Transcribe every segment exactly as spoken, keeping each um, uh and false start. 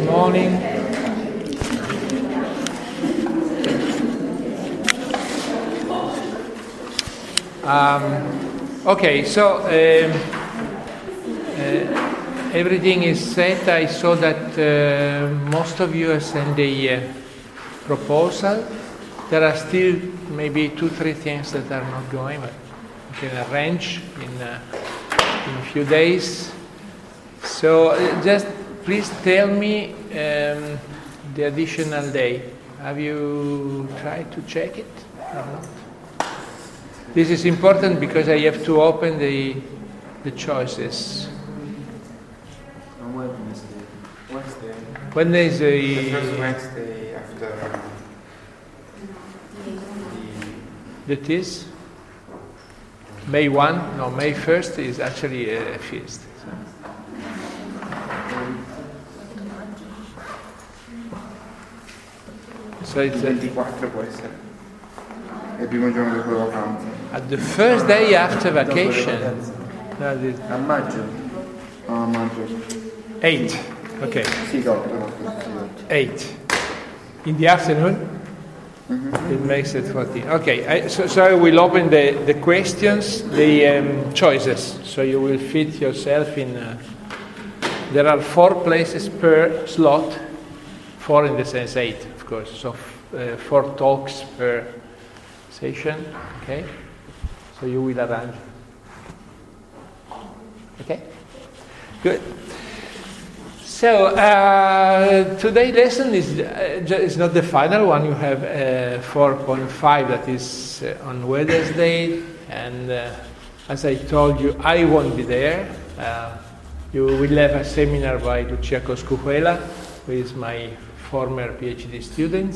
morning. Um, okay, so um, uh, everything is set. I saw that uh, most of you have sent a uh, proposal. There are still maybe two, three things that are not going, but we can arrange in, uh, in a few days. So uh, just please tell me um, the additional day. Have you tried to check it or not? This is important because I have to open the the choices. On Wednesday. Wednesday. Wednesday is a... The first Wednesday after the... That is? May first? No, May first is actually a feast. So. So it's il ventiquattro può essere. È il primo giorno dopo la vacanza. At the first day after vacation. No, the, a maggio. Oh, a maggio. Eight. Okay. Sì, otto. Eight. In the afternoon? Mm-hmm. It makes it fourteen. Okay. I, so, so I will open the, the questions, the um, choices. So you will fit yourself in. Uh, there are four places per slot. Four in the sense eight, of course. So uh, four talks per session. Okay. So you will arrange. Okay? Good. So uh, today's lesson is uh, is not the final one. You have uh, four point five that is uh, on Wednesday, and uh, as I told you, I won't be there. Uh, you will have a seminar by Lucia Coscujuela, who is my former PhD student.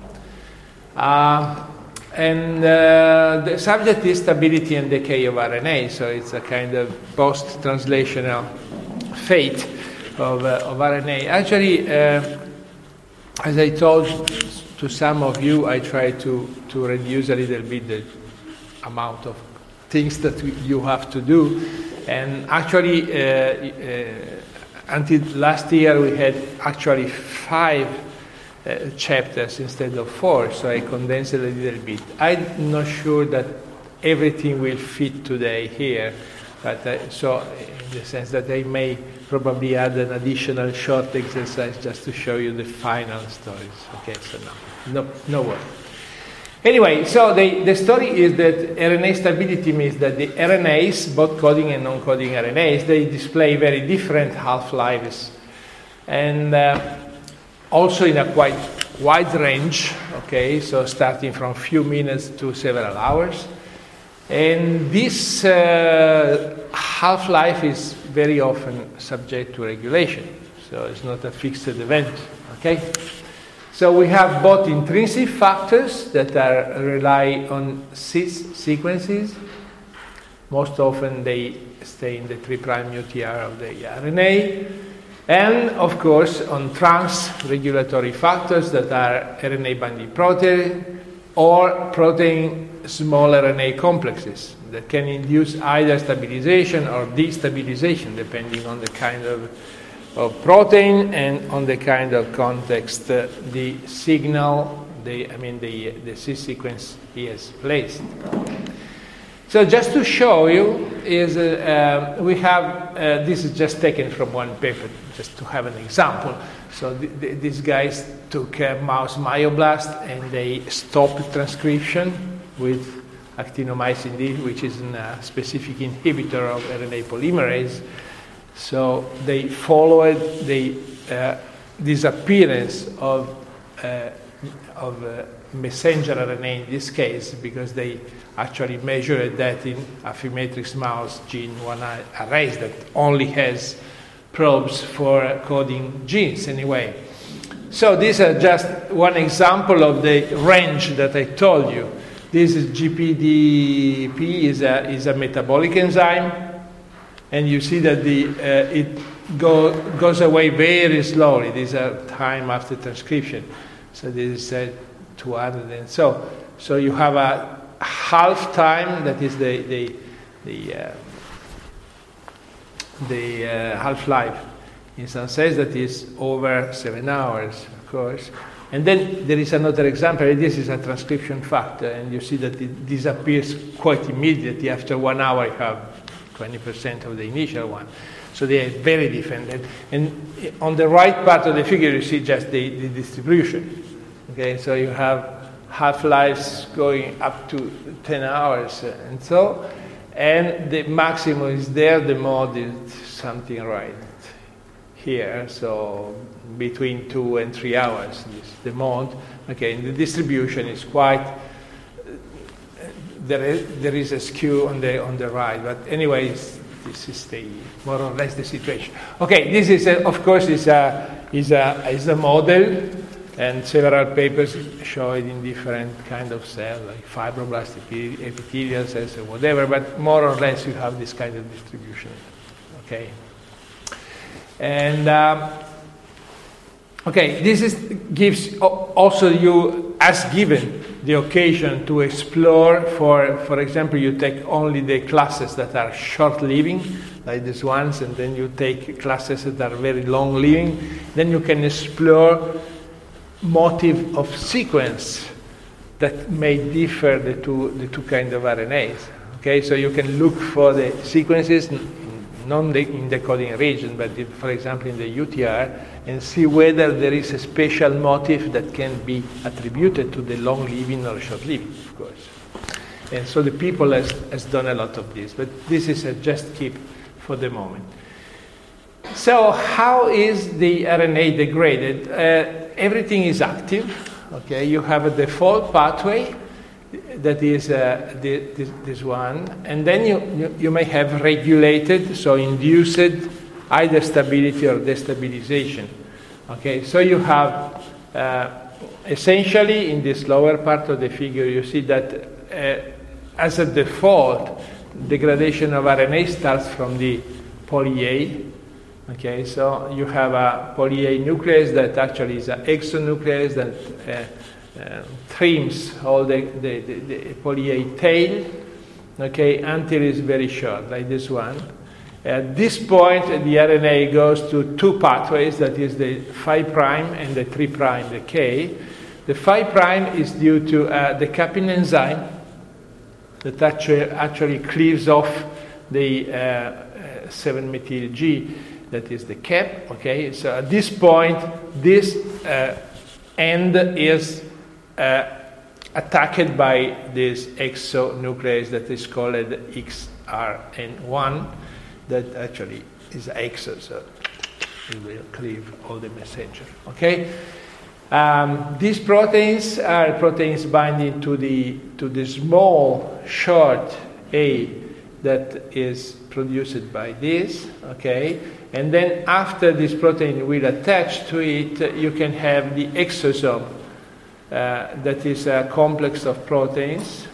Uh, And uh, the subject is stability and decay of R N A, so it's a kind of post-translational fate of, uh, of R N A. Actually, uh, as I told to some of you, I try to, to reduce a little bit the amount of things that you have to do. And actually, uh, uh, until last year, we had actually five Uh, chapters instead of four, so I condensed it a little bit. I'm not sure that everything will fit today here, but uh, so in the sense that I may probably add an additional short exercise just to show you the final stories. Okay, so no, no, no worry. Anyway, so the, the story is that R N A stability means that the R N As, both coding and non-coding R N As, they display very different half-lives. And uh, also in a quite wide range, okay, so starting from a few minutes to several hours. And this uh, half-life is very often subject to regulation, so it's not a fixed event, okay? So we have both intrinsic factors that are rely on cis sequences. Most often they stay in the three prime U T R of the R N A. And, of course, on trans-regulatory factors that are R N A binding protein or protein small R N A complexes that can induce either stabilization or destabilization, depending on the kind of, of protein and on the kind of context uh, the signal, the, I mean, the, the cis sequence is placed. So just to show you, is uh, uh, we have, uh, this is just taken from one paper, just to have an example. So th- th- these guys took a mouse myoblast and they stopped transcription with actinomycin D, which is a specific inhibitor of R N A polymerase. So they followed the uh, disappearance of, uh, of uh, messenger R N A in this case, because they actually measured that in Affymetrix mouse gene one arrays that only has probes for coding genes anyway. So this is just one example of the range that I told you. This is G P D P is a is a metabolic enzyme, and you see that the uh, it go, goes away very slowly. These are time after transcription. So this is uh, two hundred, and so so you have a half time, that is the the the, uh, the uh, half life, in some sense that is over seven hours, of course. And then there is another example. This is a transcription factor, and you see that it disappears quite immediately. After one hour, you have twenty percent of the initial one. So they are very different. And, and on the right part of the figure, you see just the, the distribution. Okay, so you have half-lives going up to ten hours, and so, and the maximum is there. The mode is something right here. So between two and three hours is the mode. Okay, and the distribution is quite. There is, there is a skew on the on the right, but anyways, this is the more or less the situation. Okay, this is a, of course is a is a is a model, and several papers show it in different kind of cells, like fibroblasts, epithelial cells, or whatever. But more or less, you have this kind of distribution. Okay, and um, okay, this is gives also you as given the occasion to explore. For for example, you take only the classes that are short-living, like these ones, and then you take classes that are very long-living. Then you can explore motive of sequence that may differ the two the two kind of R N As. Okay, so you can look for the sequences not in the coding region, but if, for example in the U T R, and see whether there is a special motif that can be attributed to the long-living or short-living, of course. And so the people has, has done a lot of this, but this is a just keep for the moment. So how is the R N A degraded? Uh, everything is active. Okay, you have a default pathway that is uh, the, this, this one, and then you, you, you may have regulated, so induced either stability or destabilization. Okay, so you have uh, essentially in this lower part of the figure, you see that uh, as a default, degradation of R N A starts from the poly-A. Okay, so you have a poly-A nuclease that actually is an exonuclease that uh, uh, trims all the, the, the, the poly-A tail, okay, until it's very short, like this one. At this point, the R N A goes to two pathways, that is the five prime and the three prime, the K. The five prime is due to uh, the capping enzyme that actually, actually cleaves off the uh, uh, seven methyl G, that is the cap, okay? So at this point, this uh, end is uh, attacked by this exonuclease that is called X R N one, that actually is exo, so it will cleave all the messenger, okay? Um, these proteins are proteins binding to the to the small short A that is produced by this, okay? And then after this protein will attach to it, you can have the exosome, uh, that is a complex of proteins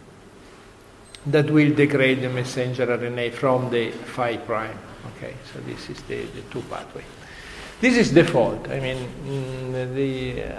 that will degrade the messenger R N A from the five prime. Okay, so this is the, the two pathway. This is default. I mean, mm, the uh,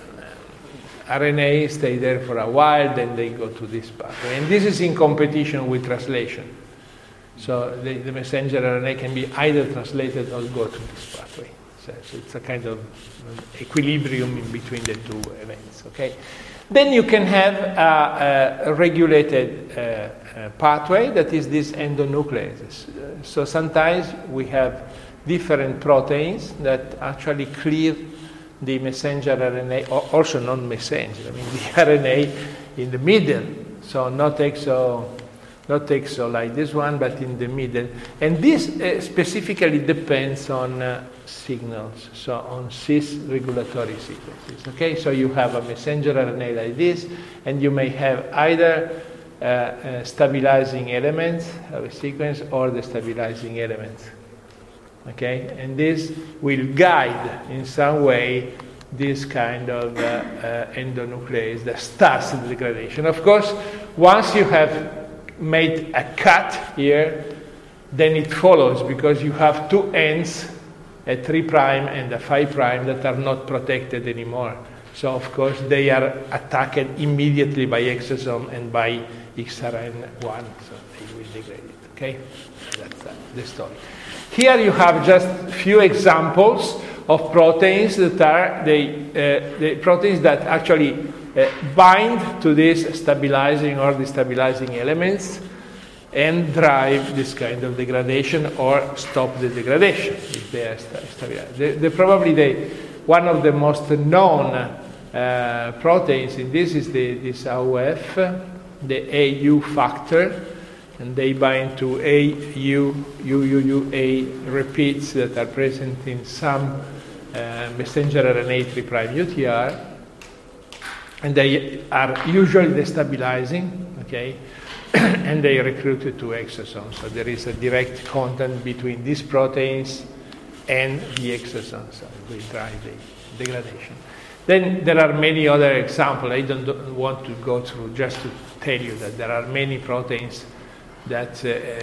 R N A stay there for a while, then they go to this pathway. And this is in competition with translation. So the, the messenger R N A can be either translated or go to this pathway. So, so it's a kind of equilibrium in between the two events. Okay. Then you can have a, a regulated uh, uh, pathway that is this endonucleases. Uh, so sometimes we have different proteins that actually clear the messenger R N A, or also non-messenger. I mean the R N A in the middle, so not exo. Not exo like this one, but in the middle. And this uh, specifically depends on uh, signals, so on cis regulatory sequences. Okay, so you have a messenger R N A like this, and you may have either uh, uh, stabilizing elements of a sequence or the stabilizing elements. Okay, and this will guide in some way this kind of uh, uh, endonuclease that starts the degradation. Of course, once you have made a cut here, then it follows, because you have two ends, a three prime and a five prime, that are not protected anymore. So of course they are attacked immediately by exosome and by X R N one, so they will degrade it. Okay, that's uh, the story. Here you have just few examples of proteins that are the, uh, the proteins that actually uh, bind to these stabilizing or destabilizing elements and drive this kind of degradation or stop the degradation if they are stabilized. They, they're probably the, one of the most known uh, proteins in this is the, this A U F, the A U factor, and they bind to A U, U U U A repeats that are present in some uh, messenger R N A three prime U T R, and they are usually destabilizing, okay? And they recruited to exosomes. So there is a direct contact between these proteins and the exosomes. So we drive the degradation. Then there are many other examples. I don't want to go through, just to tell you that there are many proteins that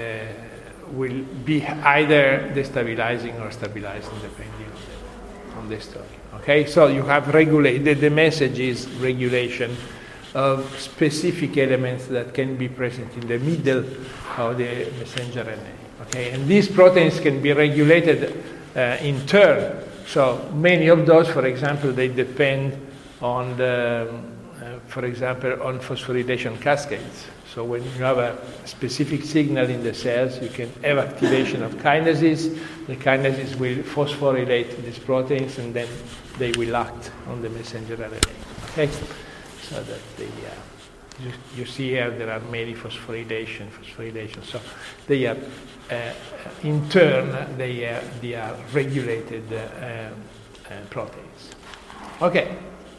uh, will be either destabilizing or stabilizing depending on the, on the story. Okay, so you have regulated, the message is regulation of specific elements that can be present in the middle of the messenger R N A. Okay, and these proteins can be regulated uh, in turn. So many of those, for example, they depend on the, uh, for example, on phosphorylation cascades. So when you have a specific signal in the cells, you can have activation of kinases. The kinases will phosphorylate these proteins, and then they will act on the messenger R N A. Okay. So that the, uh, you, you see here there are many phosphorylation, phosphorylation. So they are, uh, in turn, they are, they are regulated uh, uh, proteins. Okay.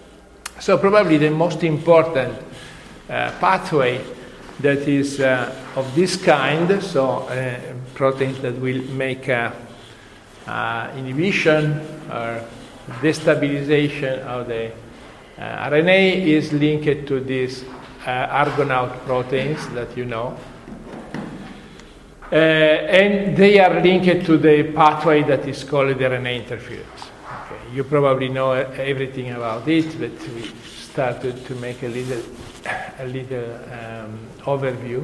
So probably the most important uh, pathway that is uh, of this kind, so uh, proteins that will make uh, uh, inhibition or destabilization of the Uh, R N A is linked to these uh, Argonaut proteins that you know. Uh, and they are linked to the pathway that is called the R N A interference. Okay. You probably know everything about it, but we started to make a little, a little um, overview.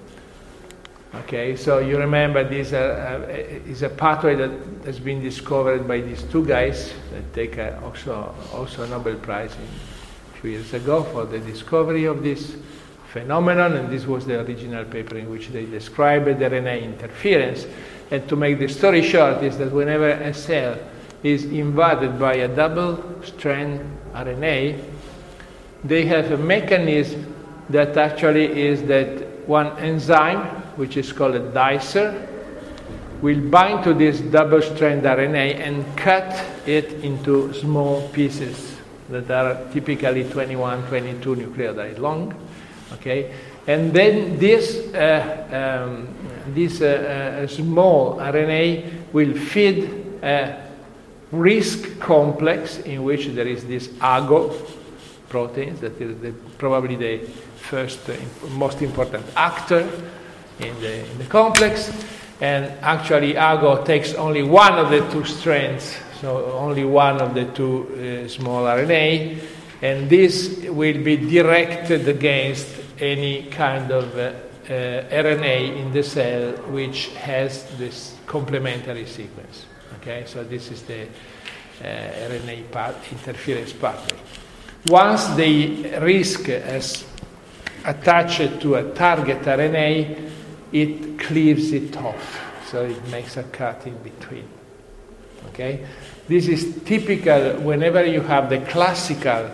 Okay, so you remember this uh, uh, is a pathway that has been discovered by these two guys that take uh, also also a Nobel Prize in a few years ago for the discovery of this phenomenon, and this was the original paper in which they described the R N A interference. And to make the story short, is that whenever a cell is invaded by a double-strand R N A, they have a mechanism that actually is that one enzyme, which is called a dicer, will bind to this double-strand R N A and cut it into small pieces that are typically twenty-one, twenty-two nucleotides long. Okay, and then this uh, um, this uh, uh, small R N A will feed a risk complex in which there is this A G O protein that is the, probably the first uh, most important actor in the, in the complex, and actually A G O takes only one of the two strands, so only one of the two uh, small R N A, and this will be directed against any kind of uh, uh, R N A in the cell which has this complementary sequence. Okay, so this is the uh, R N A path, interference pathway. Once the risk is attached to a target R N A, it cleaves it off, so it makes a cut in between. Okay, this is typical whenever you have the classical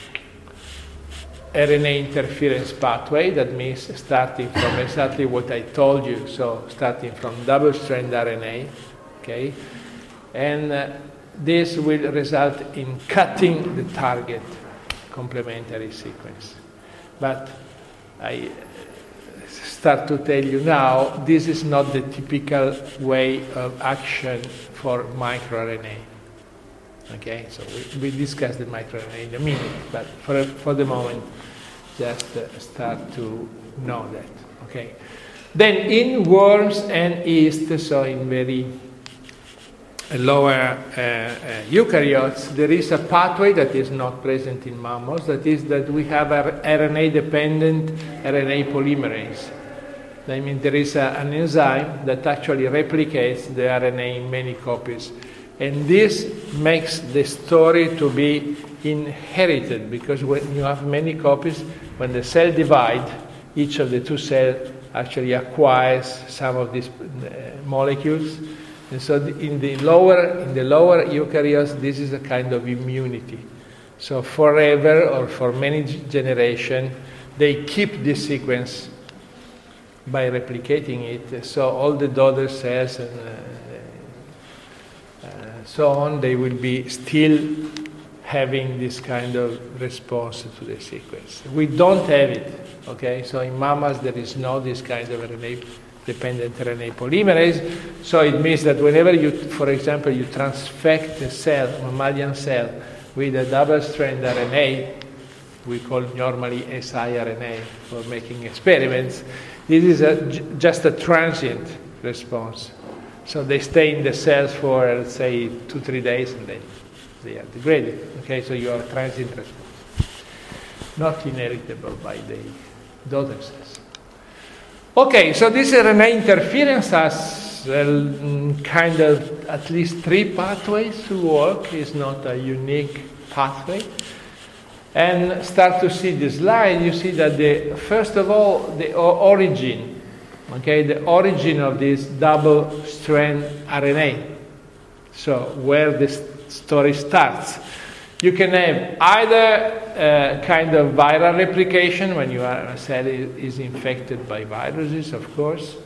R N A interference pathway. That means starting from exactly what I told you, so starting from double-strand R N A. Okay, and uh, this will result in cutting the target complementary sequence. But I start to tell you now, this is not the typical way of action for microRNA. Okay, so we, we discuss the microRNA in a minute, but for, for the moment, just uh, start to know that. Okay. Then in worms and yeast, so in very lower uh, uh, eukaryotes, there is a pathway that is not present in mammals, that is that we have an R N A-dependent R N A polymerase. I mean, there is a, an enzyme that actually replicates the R N A in many copies. And this makes the story to be inherited, because when you have many copies, when the cell divides, each of the two cells actually acquires some of these uh, molecules. And so the, in the lower in the lower eukaryotes, this is a kind of immunity. So forever or for many generations, they keep this sequence by replicating it. So all the daughter cells and uh, uh, so on, they will be still having this kind of response to the sequence. We don't have it, okay? So in mammals, there is no this kind of R N A-dependent R N A polymerase. So it means that whenever you, for example, you transfect a cell, a mammalian cell, with a double-strand R N A, we call normally siRNA for making experiments, this is a, just a transient response. So they stay in the cells for, let's say, two, three days, and then they are degraded. Okay, so you have transient response, not inheritable by the daughter cells. Okay, so this R N A interference has uh, kind of at least three pathways to work. It's not a unique pathway. And start to see the slide, you see that the first of all, the origin, okay, the origin of this double-strand R N A. So where the story starts. You can have either a kind of viral replication, when you are, a cell is infected by viruses, of course.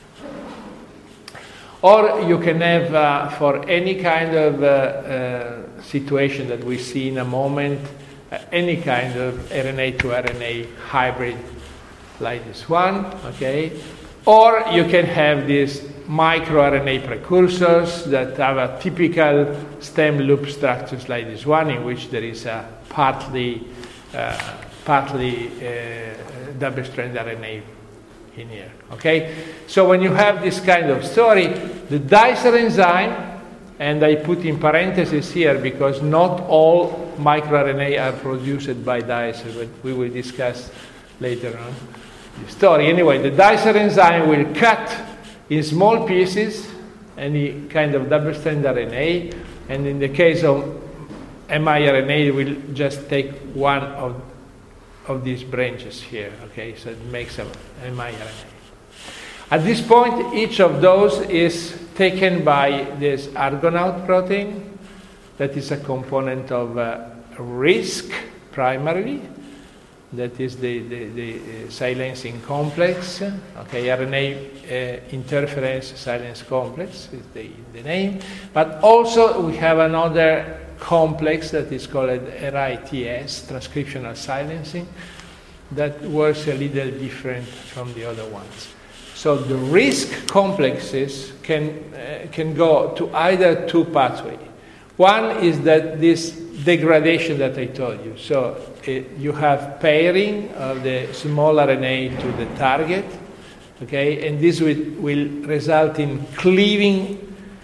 Or you can have, uh, for any kind of uh, uh, situation that we see in a moment, uh, any kind of R N A to R N A hybrid like this one, okay? Or you can have these microRNA R N A precursors that have a typical stem loop structures like this one, in which there is a partly, uh, partly uh, double-strand R N A in here, okay? So when you have this kind of story, the dicer enzyme, and I put in parentheses here because not all microRNA are produced by dicer, but we will discuss later on the story. Anyway, the dicer enzyme will cut in small pieces any kind of double-strand R N A, and in the case of miRNA, it will just take one of of these branches here, okay? So it makes a miRNA. At this point, each of those is taken by this Argonaute protein, that is a component of uh, RISC primarily, that is the, the, the uh, silencing complex, okay, R N A uh, interference silence complex is the, the name, but also we have another complex that is called R I T S, transcriptional silencing, that works a little different from the other ones. So the RISC complexes can, uh, can go to either two pathways. One is that this degradation that I told you. So uh, you have pairing of the small R N A to the target, okay, and this will, will result in cleaving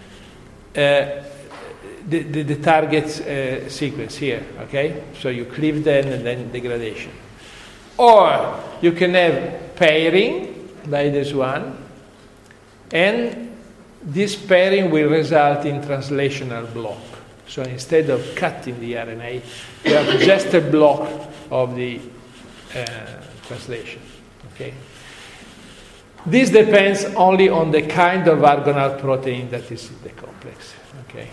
uh, the, the, the target uh, sequence here, okay? So you cleave them and then degradation. Or you can have pairing, like this one, and this pairing will result in translational block. So instead of cutting the R N A, you have just a block of the uh, translation, okay? This depends only on the kind of Argonaute protein that is in the complex, okay?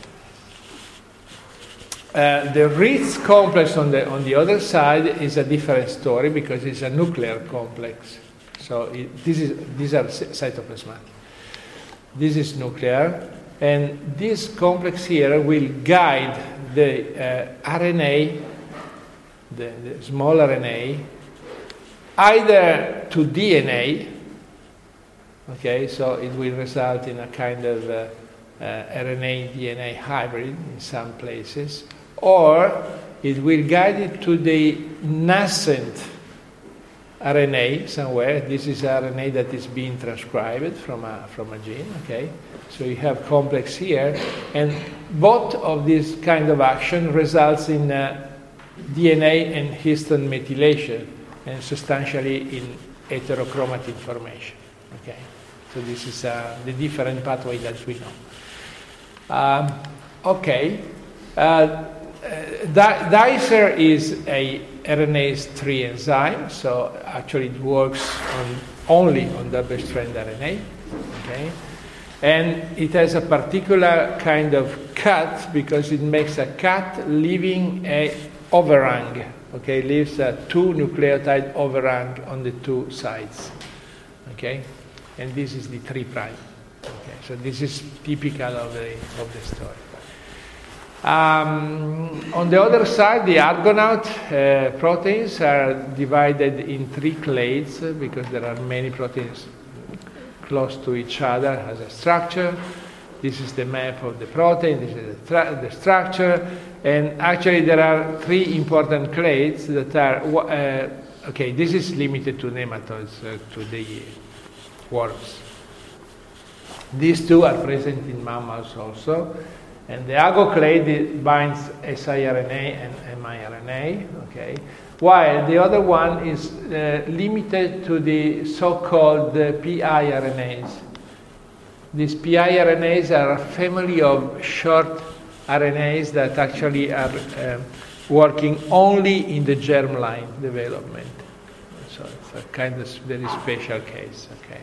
Uh, the RISC complex on the on the other side is a different story because it's a nuclear complex. So it, this is these are cytoplasmatic. This is nuclear, and this complex here will guide the uh, R N A, the, the small R N A, either to D N A. Okay, so it will result in a kind of uh, uh, R N A D N A hybrid in some places, or it will guide it to the nascent R N A somewhere. This is R N A that is being transcribed from a, from a gene, okay? So you have complex here, and both of these kind of action results in uh, D N A and histone methylation, and substantially in heterochromatin formation. Okay, so this is uh, the different pathway that we know. Um, okay, uh, uh, Di- Dicer is a R N A S three enzyme, so actually it works on, only on double-strand R N A. Okay, and it has a particular kind of cut because it makes a cut leaving a overhang. Okay, leaves a two nucleotide overhang on the two sides. Okay, and this is the three prime. Okay, so this is typical of the of the story. Um, on the other side, the Argonaut uh, proteins are divided in three clades uh, because there are many proteins close to each other as a structure. This is the map of the protein, this is the, tra- the structure, and actually there are three important clades that are, uh, okay, this is limited to nematodes, uh, to the worms. These two are present in mammals also, and the Ago clade binds siRNA and miRNA, okay, while the other one is uh, limited to the so-called uh, piRNAs. These piRNAs are a family of short R N As that actually are uh, working only in the germline development. So it's a kind of very special case, okay.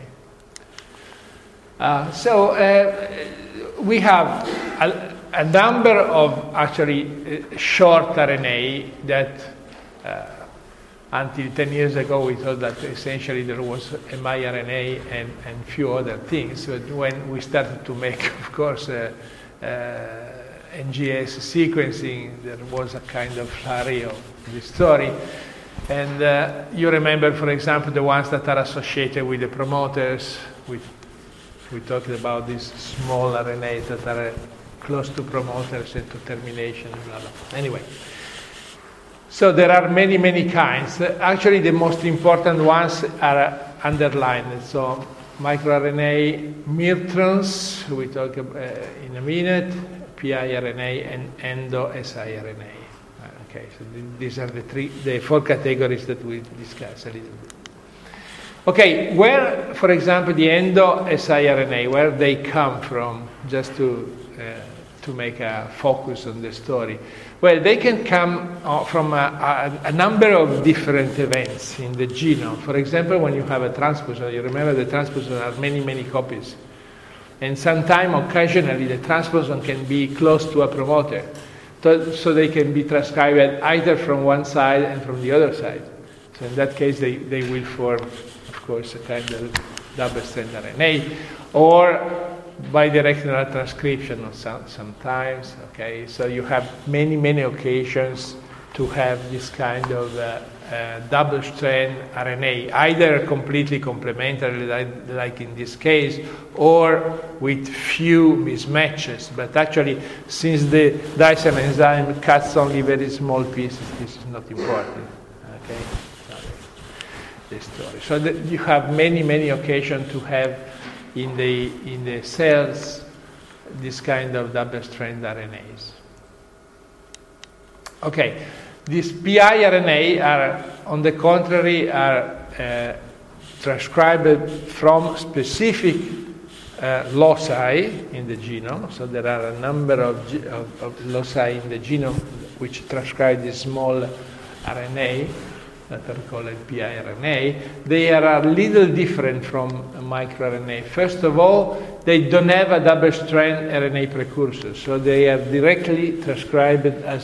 Uh, so uh, we have a, a number of actually uh, short R N A that uh, until ten years ago we thought that essentially there was a miRNA and and few other things. But when we started to make, of course, uh, uh, N G S sequencing, there was a kind of flurry of the story. And uh, you remember, for example, the ones that are associated with the promoters. We, we talked about these small R N As that are close to promoters and to termination, blah, blah. Anyway. So there are many, many kinds. Actually, the most important ones are underlined. So microRNA, mirtrons, we talk about, uh, in a minute, piRNA, and endo-siRNA. Okay, so th- these are the three, the four categories that we discussed a little bit. Okay, where, for example, the endo-siRNA, where they come from, just to uh, to make a focus on the story. Well, they can come uh, from a, a, a number of different events in the genome. For example, when you have a transposon, you remember the transposon are many, many copies. And sometimes, occasionally, the transposon can be close to a promoter. So, so they can be transcribed either from one side and from the other side. So in that case, they, they will form, of course, a kind of double-strand R N A. Or bidirectional transcription some, sometimes, okay? So you have many, many occasions to have this kind of uh, uh, double-strand R N A, either completely complementary, like, like in this case, or with few mismatches. But actually, since the Dicer enzyme cuts only very small pieces, this is not important, okay? The story. So that you have many, many occasions to have in the in the cells this kind of double-strand R N As. Okay, these piRNA are, on the contrary, are uh, transcribed from specific uh, loci in the genome. So there are a number of, ge- of, of loci in the genome which transcribe this small R N A that are called piRNA. They are a little different from a microRNA. First of all, they don't have a double-strand R N A precursor, so they are directly transcribed as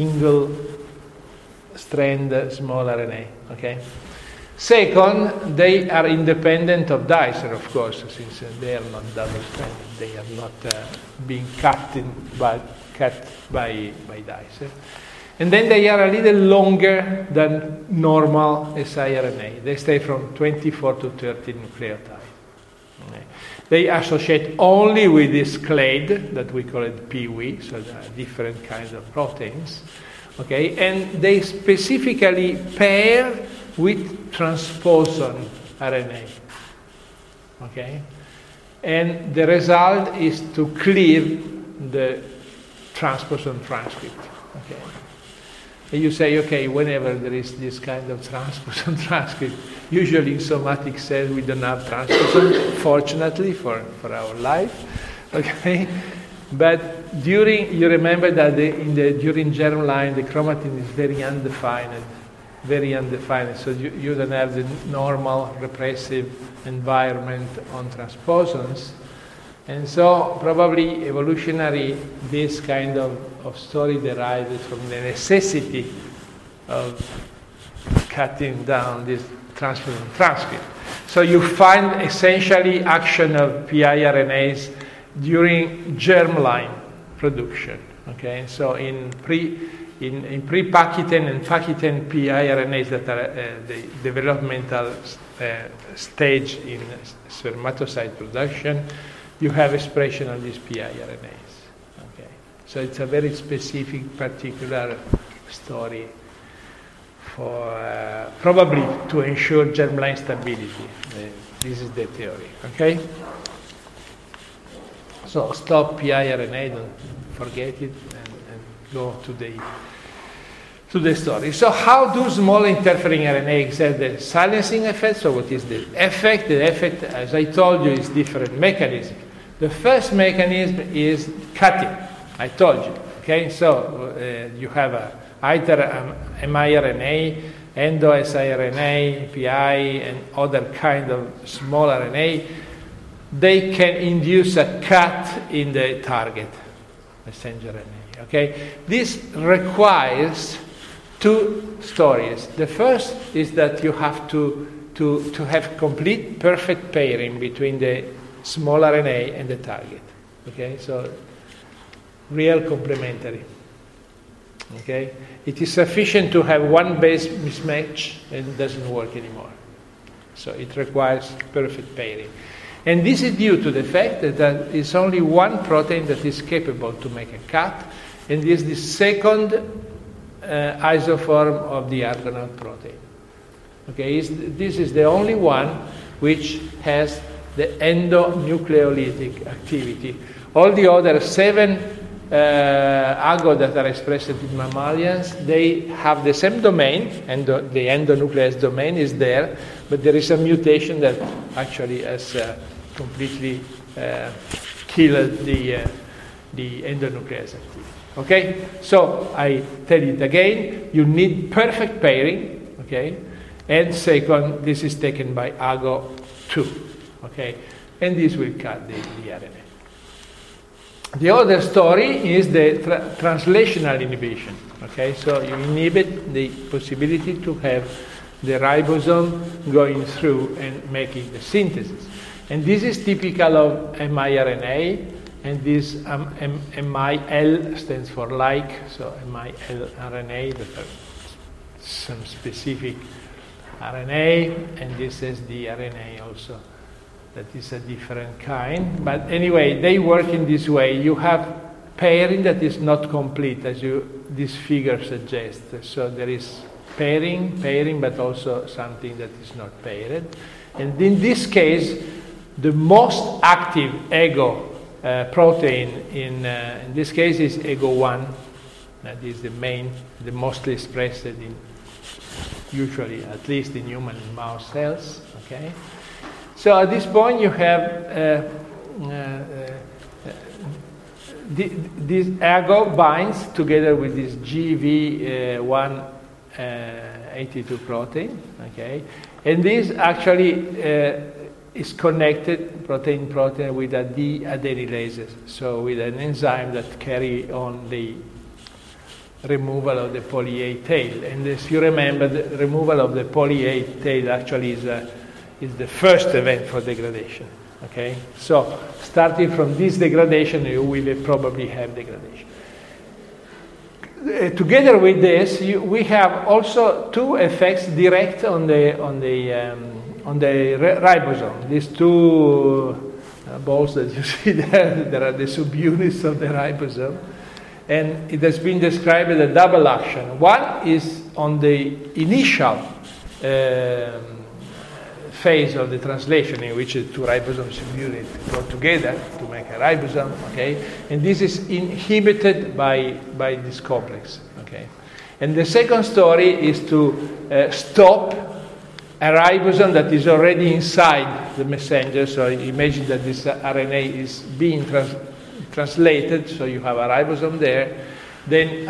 single-strand small R N A. Okay. Second, they are independent of Dicer, of course, since they are not double-stranded. They are not uh, being cut in by cut by by Dicer. And then they are a little longer than normal siRNA. They stay from twenty-four to thirty nucleotides. Okay. They associate only with this clade that we call it P W I, so there are different kinds of proteins. Okay, and they specifically pair with transposon R N A. Okay, and the result is to clear the transposon transcript. Okay. And you say, okay, whenever there is this kind of transposon transcript, usually in somatic cells we don't have transposon, fortunately for, for our life, okay? But during, you remember that the, in the, during germline, the chromatin is very undefined, very undefined, so you, you don't have the normal repressive environment on transposons. And so probably evolutionary, this kind of, of story derives from the necessity of cutting down this transposon transcript. So you find essentially action of piRNAs during germline production. Okay, so in pre in, in pre-Paquetine and Paquetine piRNAs that are uh, the developmental uh, stage in spermatocyte production, you have expression of these piRNAs. Okay, so it's a very specific, particular story for uh, probably to ensure germline stability. Uh, this is the theory. Okay. So stop piRNA, don't forget it, and, and go to the to the story. So how do small interfering R N A exert the silencing effect? So what is the effect? The effect, as I told you, is different mechanism. The first mechanism is cutting. I told you. Okay, so uh, you have a, either um, miRNA, endo-siRNA, P I, and other kind of small R N A. They can induce a cut in the target messenger R N A. Okay, this requires two stories. The first is that you have to to to have complete perfect pairing between the small R N A and the target. Okay, so real complementary. Okay, it is sufficient to have one base mismatch and it doesn't work anymore. So it requires perfect pairing. And this is due to the fact that there is only one protein that is capable to make a cut, and this is the second uh, isoform of the Argonaute protein. Okay, this is the only one which has the endonucleolytic activity. All the other seven uh, ago that are expressed in mammalians, they have the same domain, and the, the endonuclease domain is there, but there is a mutation that actually has uh, completely uh, killed the uh, the endonuclease activity. Okay, so I tell it again: you need perfect pairing. Okay, and second, this is taken by A G O two. Okay, and this will cut the, the R N A. The other story is the tra- translational inhibition. Okay, so you inhibit the possibility to have the ribosome going through and making the synthesis. And this is typical of miRNA, and this um, M- MIL stands for like, so MIL R N A, that are some specific R N A, and this is the R N A also, that is a different kind. But anyway, they work in this way. You have pairing that is not complete, as you this figure suggests. So there is pairing, pairing, but also something that is not paired. And in this case, the most active A G O uh, protein in, uh, in this case is A G O one. That is the main, the mostly expressed in, usually, at least in human and mouse cells. Okay. So at this point, you have uh, uh, uh, the, this A G O binds together with this G V one eighty-two protein. Okay, and this actually uh, is connected protein-protein with a deadenylase, so with an enzyme that carry on the removal of the poly A tail. And as you remember, the removal of the poly A tail actually is, a, is the first event for degradation. Okay, so starting from this degradation, you will probably have degradation. Uh, together with this, you, we have also two effects direct on the on the um, on the ribosome. These two uh, balls that you see there, there are the subunits of the ribosome. And it has been described as a double action. One is on the initial uh, phase of the translation, in which the two ribosome subunits go together to make a ribosome, okay? And this is inhibited by, by this complex, okay? And the second story is to uh, stop a ribosome that is already inside the messenger. So imagine that this R N A is being trans- translated, so you have a ribosome there. Then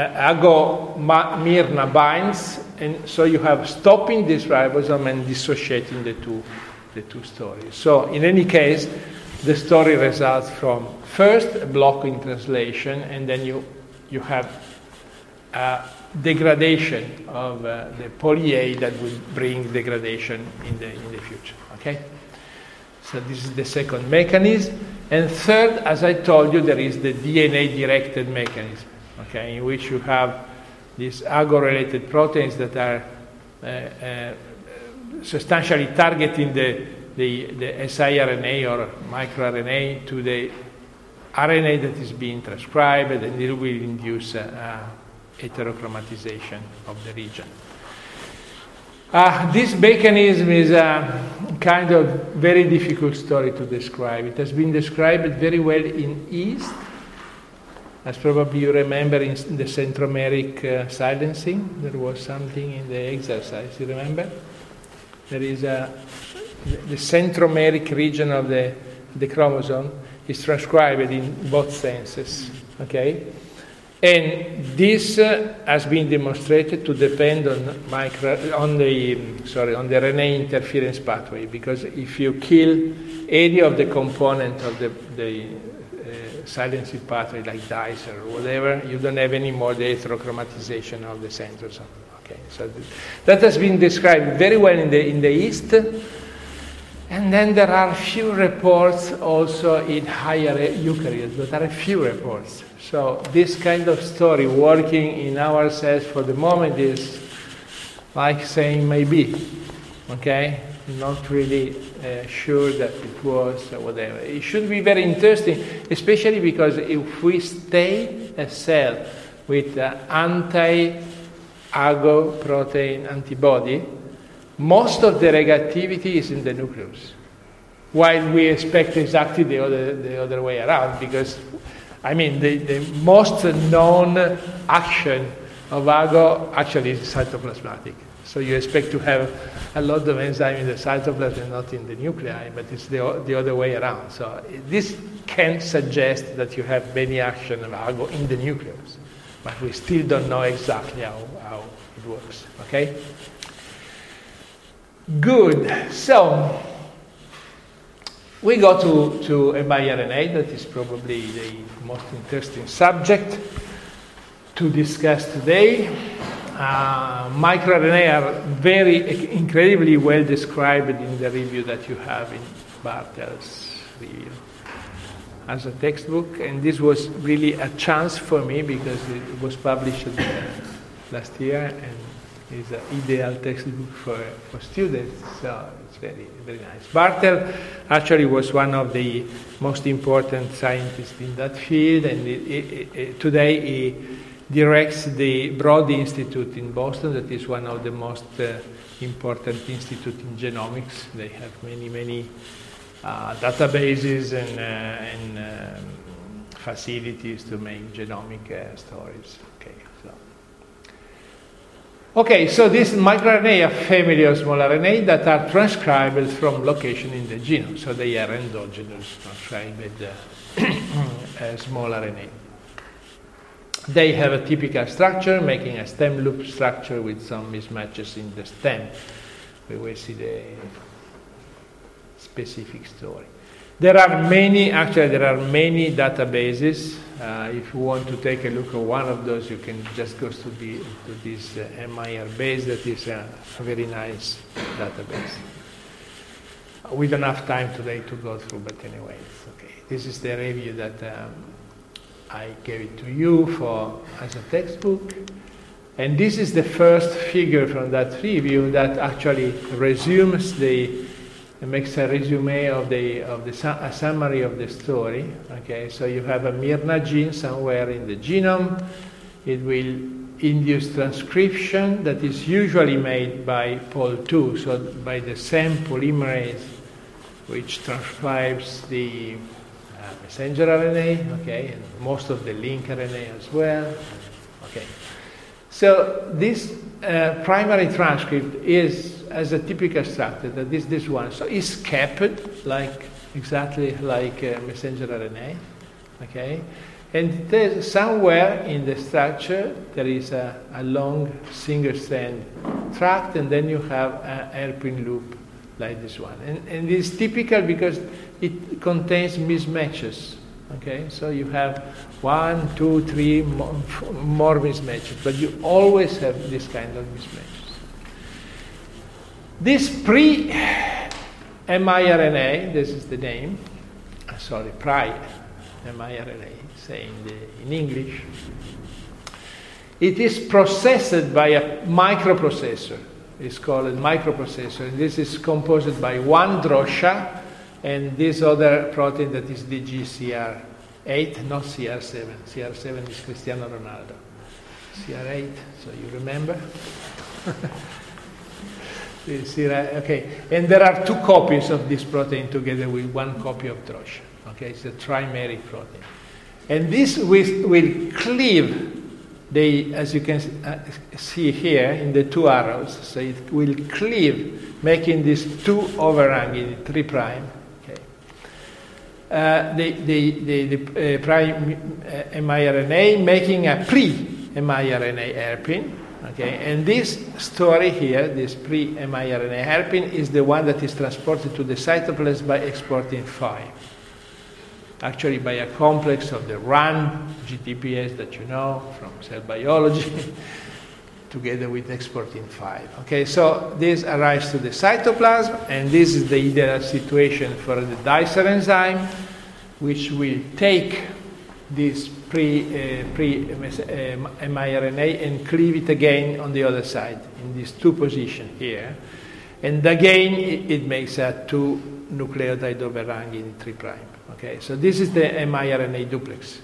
AGO-Mirna binds, and so you have stopping this ribosome and dissociating the two, the two stories. So in any case, the story results from first a block in translation, and then you you have a degradation of uh, the poly A that will bring degradation in the in the future. Okay, so this is the second mechanism, and third, as I told you, there is the D N A-directed mechanism. Okay, in which you have these AGO-related proteins that are uh, uh, substantially targeting the the, the siRNA or microRNA to the R N A that is being transcribed, and it will induce uh, uh, heterochromatization of the region. Uh, this mechanism is a kind of very difficult story to describe. It has been described very well in yeast, as probably you remember in the centromeric uh, silencing. There was something in the exercise, you remember? There is a, the centromeric region of the, the chromosome is transcribed in both senses, okay? And this uh, has been demonstrated to depend on micro, on the sorry on the R N A interference pathway, because if you kill any of the component of the, the uh, silencing pathway, like DICE or whatever, you don't have any more the heterochromatization of the centrosome. Okay, so th- that has been described very well in the in the yeast. And then there are few reports also in higher eukaryotes, but there are few reports. So this kind of story working in our cells for the moment is like saying maybe, okay? Not really uh, sure that it was or whatever. It should be very interesting, especially because if we stay a cell with uh, anti-AGO protein antibody, most of the reactivity is in the nucleus, while we expect exactly the other the other way around. Because, I mean, the, the most known action of AGO actually is cytoplasmatic. So you expect to have a lot of enzyme in the cytoplasm and not in the nuclei, but it's the the other way around. So this can suggest that you have many action of AGO in the nucleus, but we still don't know exactly how, how it works. Okay. Good. So we go to, to miRNA. That is probably the most interesting subject to discuss today. Uh, microRNA are very incredibly well described in the review that you have in Bartel's review as a textbook, and this was really a chance for me because it was published last year, and it's an ideal textbook for, for students, so it's very, very nice. Bartel actually was one of the most important scientists in that field, and it, it, it, today he directs the Broad Institute in Boston, that is one of the most uh, important institutes in genomics. They have many, many uh, databases and, uh, and um, facilities to make genomic uh, stories. Okay, so. Okay, so these microRNA are family of small R N A that are transcribed from location in the genome. So they are endogenous transcribed uh, uh, small R N A. They have a typical structure, making a stem loop structure with some mismatches in the stem. We will see the specific story. There are many, actually there are many databases. Uh, if you want to take a look at one of those, you can just go to, the, to this uh, miRbase. That is a, a very nice database. We don't have time today to go through, but anyway, it's okay. This is the review that um, I gave it to you for as a textbook. And this is the first figure from that review that actually resumes the It makes a resume of the of the a summary of the story. Okay, so you have a miRNA gene somewhere in the genome. It will induce transcription that is usually made by Pol two, so by the same polymerase which transcribes the uh, messenger R N A. Okay, and most of the link R N A as well. Okay. So this uh, primary transcript is as a typical structure, that is this one. So it's capped like exactly like uh, messenger R N A, okay? And there's somewhere in the structure there is a, a long single-strand tract, and then you have a hairpin loop like this one. And, and it's typical because it contains mismatches. Okay, so you have one, two, three more, more mismatches, but you always have this kind of mismatches. This pre-miRNA, this is the name, sorry, pri-miRNA, saying in English, it is processed by a microprocessor. It's called a microprocessor. This is composed by one drosha and this other protein that is the G C R eight, not C R seven. C R seven is Cristiano Ronaldo. C R eight, so you remember? Okay, and there are two copies of this protein together with one copy of drosha. Okay, it's a trimeric protein. And this will, will cleave the, as you can see here in the two arrows, so it will cleave, making this two overhanging three prime. Okay. Uh, the the the, the uh, prime uh, miRNA making a pre-miRNA hairpin. Okay, and this story here, this pre-miRNA hairpin, is the one that is transported to the cytoplasm by exportin five. Actually, by a complex of the R A N G T P S that you know from cell biology, together with exportin five. Okay, so this arrives to the cytoplasm, and this is the ideal situation for the dicer enzyme, which will take this pre, uh, pre uh, miRNA and cleave it again on the other side, in these two positions here. And again, it, it makes a two nucleotide overhanging three prime. Okay, so this is the miRNA duplex.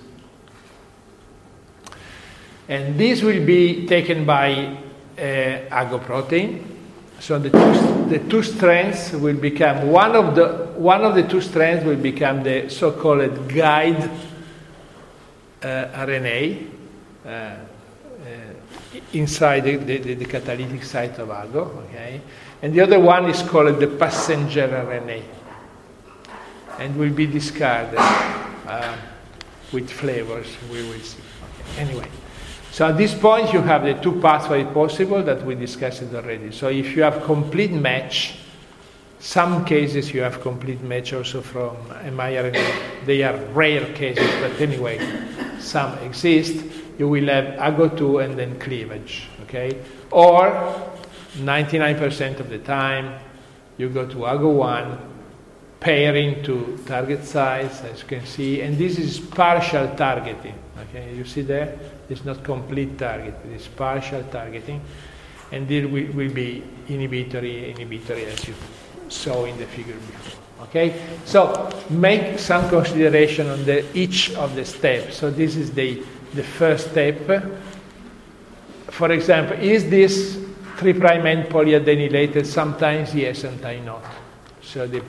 And this will be taken by uh, agoprotein. So the two, the two strands will become, one of the, one of the two strands will become the so-called guide uh, R N A uh, uh, inside the, the, the catalytic site of ago, okay? And the other one is called the passenger R N A, and will be discarded uh, with flavors, we will see. Okay. Anyway, so at this point you have the two pathways possible that we discussed already. So if you have complete match, some cases you have complete match also from miRNA. They are rare cases, but anyway, some exist. You will have A G O two and then cleavage, okay? Or ninety-nine percent of the time, you go to A G O one, pairing to target sites, as you can see, and this is partial targeting. Okay, you see there? It's not complete target, it's partial targeting, and it will, will be inhibitory, inhibitory as you saw in the figure before. Okay, so make some consideration on the each of the steps. So this is the the first step. For example, is this three prime end polyadenylated? Sometimes yes, sometimes not. So the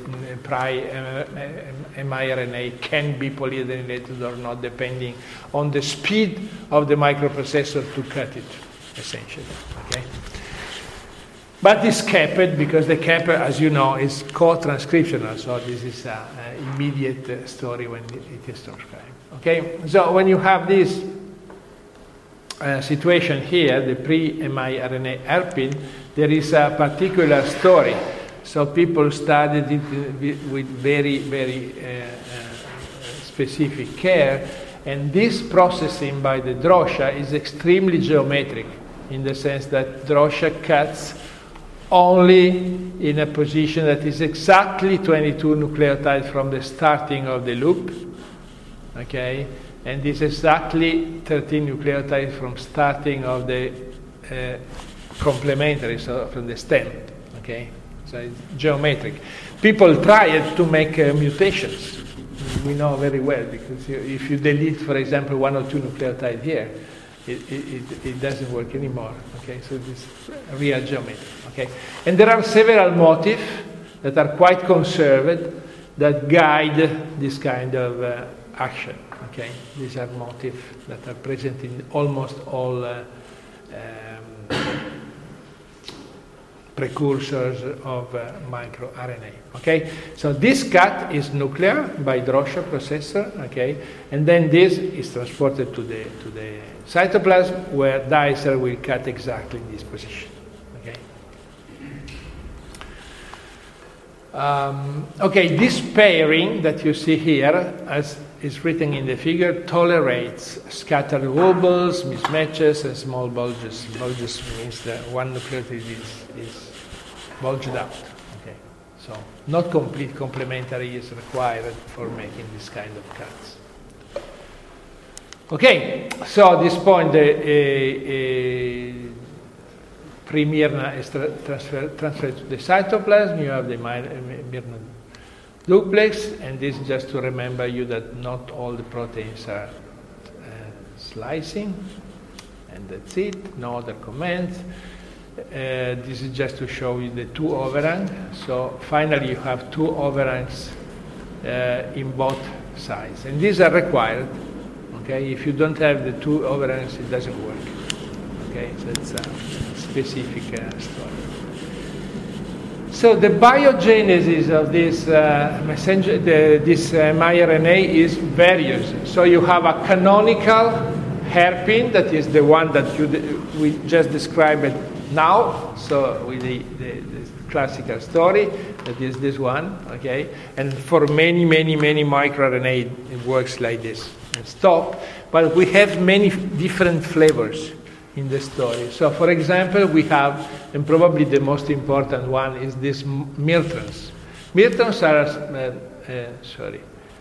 pri-miRNA can be polyadenylated or not, depending on the speed of the microprocessor to cut it, essentially. Okay. But it's capped because the capper, as you know, is co-transcriptional. So this is an immediate story when it is transcribed. Okay. So when you have this uh, situation here, the pre-miRNA hairpin, there is a particular story. So people studied it with very, very uh, uh, specific care, and this processing by the drosha is extremely geometric in the sense that drosha cuts only in a position that is exactly twenty-two nucleotides from the starting of the loop, okay, and this exactly thirteen nucleotides from starting of the uh, complementary, so from the stem, okay. So it's geometric. People tried to make uh, mutations. We know very well because you, if you delete, for example, one or two nucleotides here, it, it, it, it doesn't work anymore. Okay, so this is real geometry. Okay, and there are several motifs that are quite conserved that guide this kind of uh, action. Okay, these are motifs that are present in almost all uh, um, precursors of uh, microRNA. Okay, so this cut is nuclear by Drosha processor. Okay, and then this is transported to the to the cytoplasm, where Dicer will cut exactly in this position. Okay. Um, okay, this pairing that you see here, as is written in the figure, tolerates scattered wobbles, mismatches, and small bulges. Bulges means that one nucleotide is, is bulged out. Okay, so not complete complementary is required for making this kind of cuts. Okay, so at this point, the uh, uh, pre-Mirna is tra- transfer, transferred to the cytoplasm. You have the Mirna duplex, and this is just to remember you that not all the proteins are uh, slicing, and that's it. No other comments. Uh, this is just to show you the two overhang. So finally, you have two overhangs uh, in both sides, and these are required. Okay, if you don't have the two overhangs, it doesn't work. Okay, so it's a specific uh, story. So the biogenesis of this uh, messenger, the, this uh, mRNA is various. So you have a canonical hairpin, that is the one that you de- we just described now. So with the, the, the classical story, that is this one. Okay, and for many, many, many microRNA, it works like this. And stop. But we have many different flavors in the story. So, for example, we have, and probably the most important one is this mirtrans. Mirtrans are, uh, uh, sorry,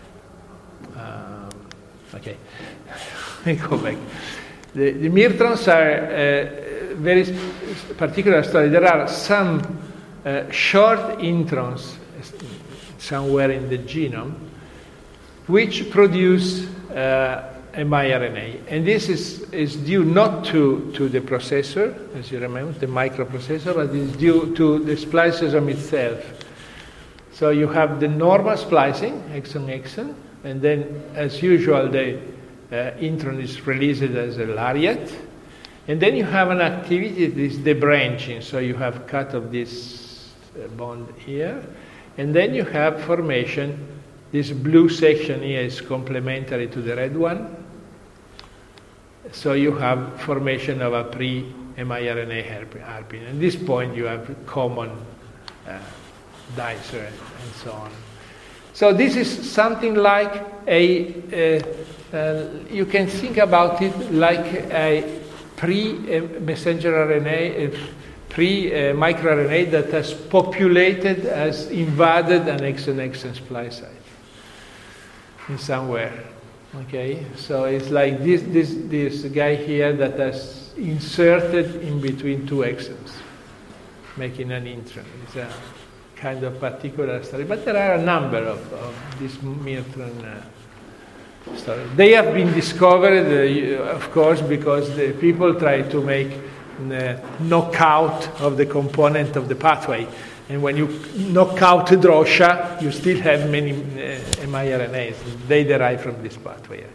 um, okay, let me go back. The, the mirtrans are a uh, very particular story. There are some uh, short introns somewhere in the genome which produce uh, mRNA, and this is, is due not to, to the processor, as you remember, the microprocessor, but is due to the spliceosome itself. So you have the normal splicing, exon-exon, and then, as usual, the uh, intron is released as a lariat, and then you have an activity that is debranching, so you have cut of this uh, bond here, and then you have formation. This blue section here is complementary to the red one. So you have formation of a pre-mRNA hairpin. At this point, you have common uh, Dicer and, and so on. So this is something like a, uh, uh, you can think about it like a pre-messenger R N A, a pre-microRNA that has populated, has invaded an exon-exon splice site in somewhere. Okay, so it's like this, this, this guy here that has inserted in between two exons, making an intron. It's a kind of particular story, but there are a number of, of these mirtron uh, stories. They have been discovered, uh, of course, because the people try to make uh, knockout of the component of the pathway. And when you knock out Drosha, you still have many uh, mRNAs. They derive from this pathway.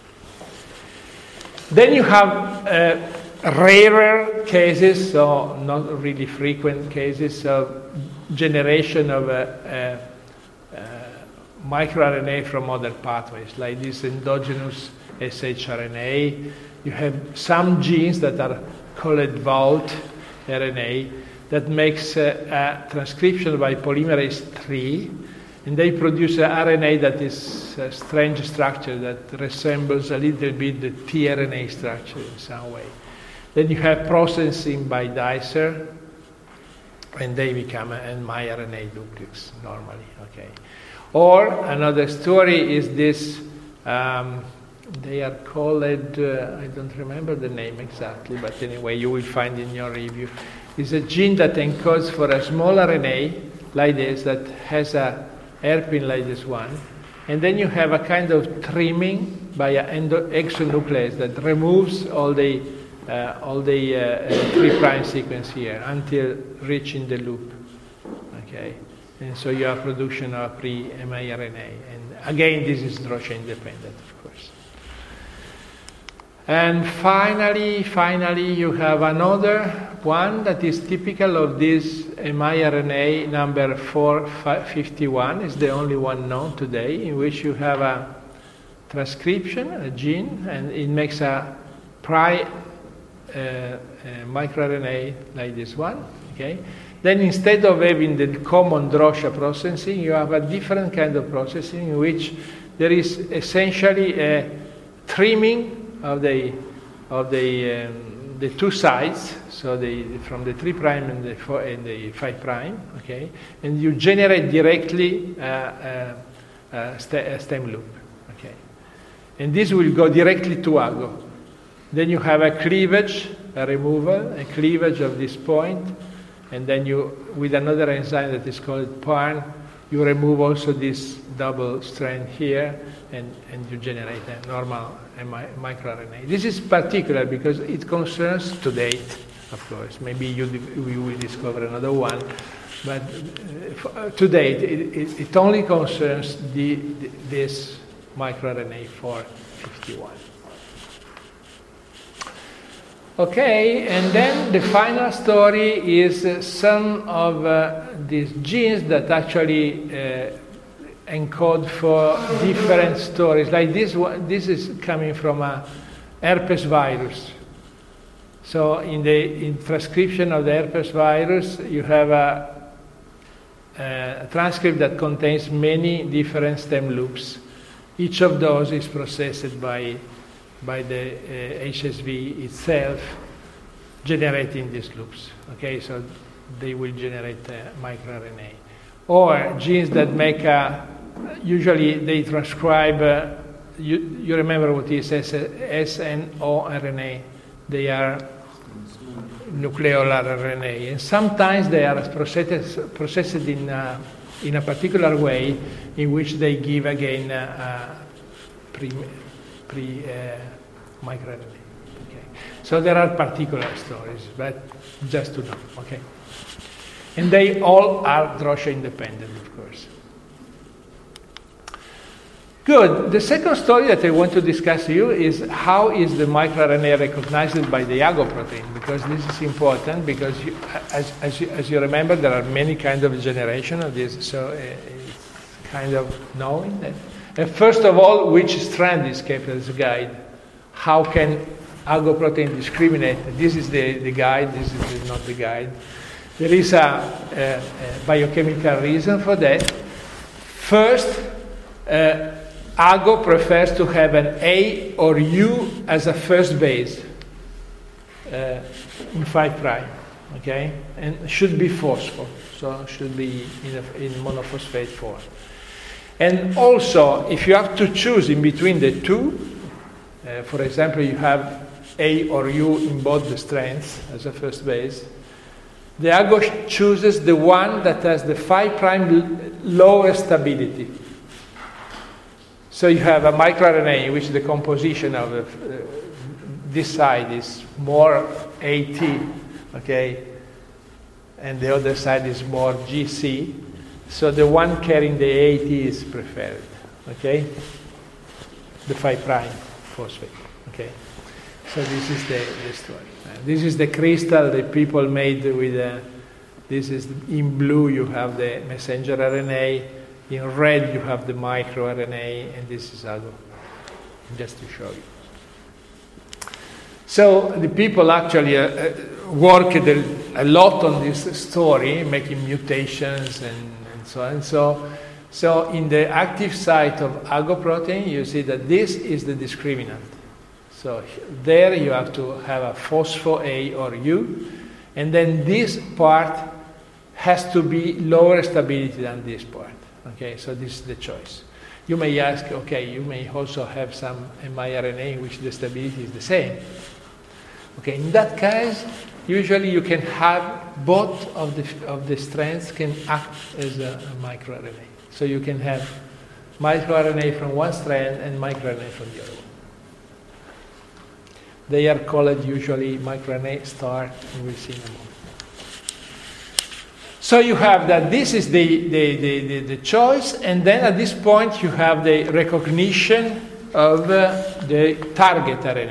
Then you have uh, rarer cases, so not really frequent cases of generation of a, a, a microRNA from other pathways, like this endogenous shRNA. You have some genes that are called Vault R N A, that makes uh, a transcription by polymerase three, and they produce an R N A that is a strange structure that resembles a little bit the tRNA structure in some way. Then you have processing by Dicer, and they become an mRNA duplex normally. Okay. Or another story is this. Um, they are called. Uh, I don't remember the name exactly, but anyway, you will find in your review. Is a gene that encodes for a small R N A like this that has a hairpin like this one, and then you have a kind of trimming by an exonuclease that removes all the uh, all the uh, uh, three prime sequence here until reaching the loop. Okay, and so you have production of pre-mRNA, and again this is Drosha independent, of course. And finally, finally, you have another one that is typical of this miRNA number four fifty-one. It's the only one known today, in which you have a transcription, a gene, and it makes a pri uh, uh, microRNA like this one. Okay. Then instead of having the common drosha processing, you have a different kind of processing in which there is essentially a trimming of the of the um, the two sides, so the from the three prime and the four and the five prime, okay, and you generate directly uh, uh, uh, st- a stem loop, okay, and this will go directly to Ago. Then you have a cleavage, a removal, a cleavage of this point, and then you, with another enzyme that is called P A R N, you remove also this double strand here, and, and you generate a normal a mi- microRNA. This is particular because it concerns, to date, of course, maybe you, you will discover another one, but uh, to date, it, it, it only concerns the, the, this microRNA four fifty-one. Okay, and then the final story is uh, some of uh, these genes that actually uh, encode for different stories. Like this one, this is coming from a herpes virus. So in the in transcription of the herpes virus, you have a, a transcript that contains many different stem loops. Each of those is processed by by the uh, H S V itself, generating these loops. Okay, so they will generate uh, microRNA. Or genes that make a, usually they transcribe, uh, you, you remember what is S N O R N A, they are nucleolar R N A, and sometimes they are processed, processed in, a, in a particular way in which they give again uh, uh, pre, pre uh, microRNA. Okay. So there are particular stories, but just to know. Okay. And they all are drosha independent, of course. Good. The second story that I want to discuss with you is how is the microRNA recognized by the Ago protein, because this is important, because you, as, as, you, as you remember, there are many kinds of generation of this, so uh, it's kind of knowing that. And first of all, which strand is kept as a guide? How can Ago protein discriminate? This is the, the guide, this is not the guide. There is a, a, a biochemical reason for that. First, uh, Ago prefers to have an A or U as a first base uh, in five prime, okay? And should be phosphor, so should be in, a, in monophosphate form. And also, if you have to choose in between the two, uh, for example, you have A or U in both the strands as a first base, the Ago chooses the one that has the five prime lower stability. So you have a microRNA in which the composition of the, uh, this side is more AT, okay, and the other side is more G C. So the one carrying the AT is preferred, okay, the five prime phosphate, okay. So this is the, the story. Uh, this is the crystal that people made with. Uh, this is in blue. You have the messenger R N A. In red, you have the microRNA, and this is Ago, just to show you. So the people actually uh, worked a, a lot on this story, making mutations and, and so on. So, so in the active site of Ago protein, you see that this is the discriminant. So there you have to have a phospho A or U, and then this part has to be lower stability than this part. Okay, so this is the choice. You may ask, okay, you may also have some miRNA in which the stability is the same. Okay, in that case, usually you can have both of the of the strands can act as a, a microRNA. So you can have microRNA from one strand and microRNA from the other one. They are called usually microRNA star, and we'll see in a moment. So you have that this is the, the, the, the, the choice, and then at this point you have the recognition of uh, the target R N A.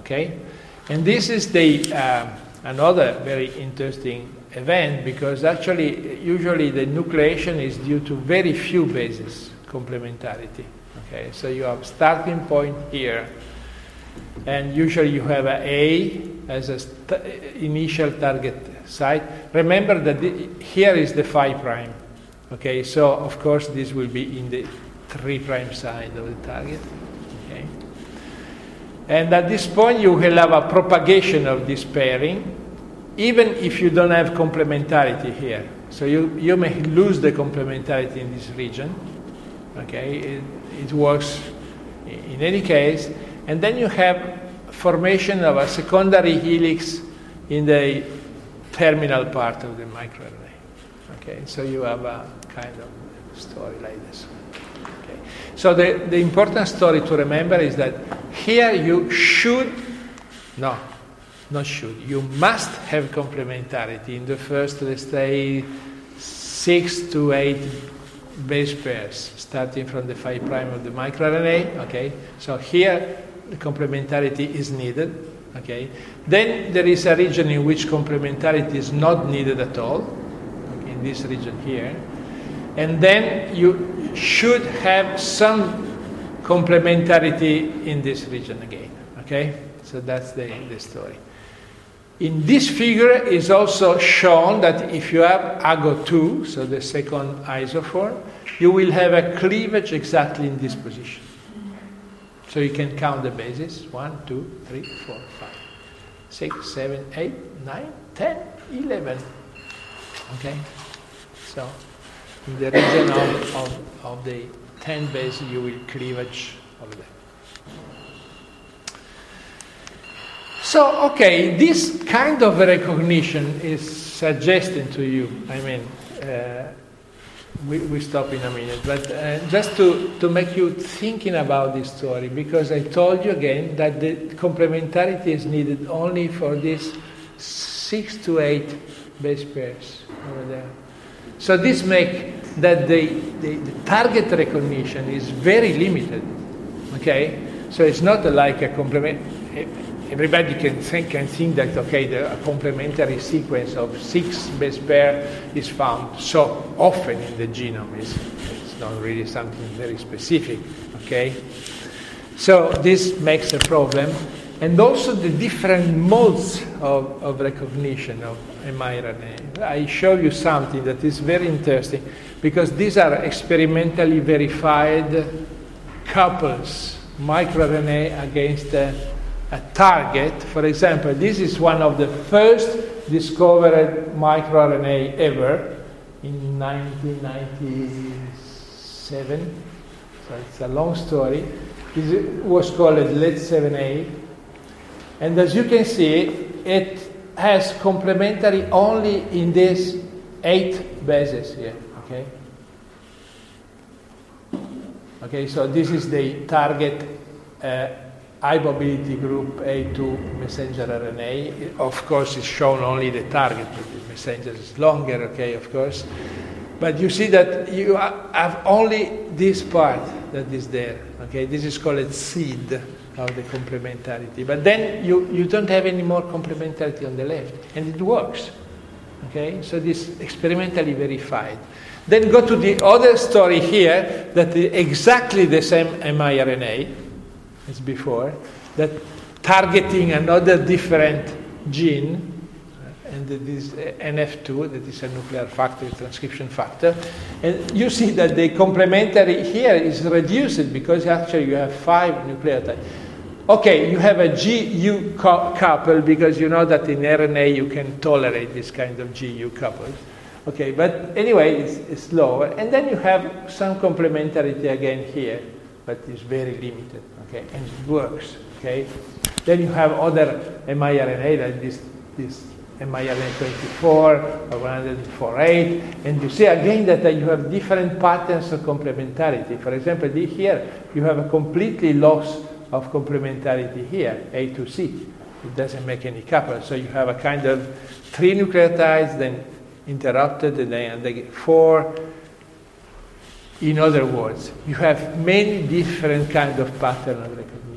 okay? And this is the uh, another very interesting event, because actually, usually the nucleation is due to very few bases complementarity, okay? So you have starting point here, and usually you have a A as a st- initial target site. Remember that the, here is the phi prime, okay? So of course this will be in the three prime side of the target, okay? And at this point you will have a propagation of this pairing, even if you don't have complementarity here. So you, you may lose the complementarity in this region, okay? It, it works in any case. And then you have formation of a secondary helix in the terminal part of the microRNA. Okay, so you have a kind of story like this. Okay. So the, the important story to remember is that here you should, no, not should, you must have complementarity in the first, let's say, six to eight base pairs, starting from the phi prime of the microRNA. Okay, so here the complementarity is needed, okay? Then there is a region in which complementarity is not needed at all, okay, in this region here. And then you should have some complementarity in this region again, okay? So that's the, the story. In this figure is also shown that if you have A G O two, so the second isoform, you will have a cleavage exactly in this position. So you can count the bases, one, two, three, four, five, six, seven, eight, nine, ten, eleven. Okay? So in the region of, of, of the ten bases, you will cleavage over there. So, okay, this kind of recognition is suggesting to you, I mean, uh, We, we stop in a minute, but uh, just to, to make you thinking about this story, because I told you again that the complementarity is needed only for these six to eight base pairs over there. So this makes that the, the, the target recognition is very limited, okay? So it's not like a complement. Everybody can think, can think that, okay, the a complementary sequence of six base pair is found so often in the genome. It's, it's not really something very specific, okay? So this makes a problem. And also the different modes of, of recognition of mRNA. I show you something that is very interesting, because these are experimentally verified couples, microRNA against a a target. For example, this is one of the first discovered microRNA ever in nineteen ninety-seven. So it's a long story. It was called L E T seven A. And as you can see, it has complementary only in these eight bases here. Okay? Okay, so this is the target uh, high mobility group A two messenger R N A. Of course, it's shown only the target, but the messenger is longer, okay, of course. But you see that you have only this part that is there, okay? This is called seed of the complementarity. But then you, you don't have any more complementarity on the left, and it works, okay? So this is experimentally verified. Then go to the other story here, that is exactly the same miRNA as before, that targeting another different gene, and that is N F two, that is a nuclear factor, transcription factor. And you see that the complementary here is reduced because actually you have five nucleotides. Okay, you have a G U couple because you know that in R N A you can tolerate this kind of G U couples. Okay, but anyway, it's, it's lower. And then you have some complementarity again here, but it's very limited, okay, and it works, okay. Then you have other miRNA, like this, this miRNA twenty-four or one forty-eight, and you see again that uh, you have different patterns of complementarity. For example, here you have a completely loss of complementarity here, A to C. It doesn't make any couple, so you have a kind of three nucleotides, then interrupted, and then they get four. In other words, you have many different kind of pattern of recognition.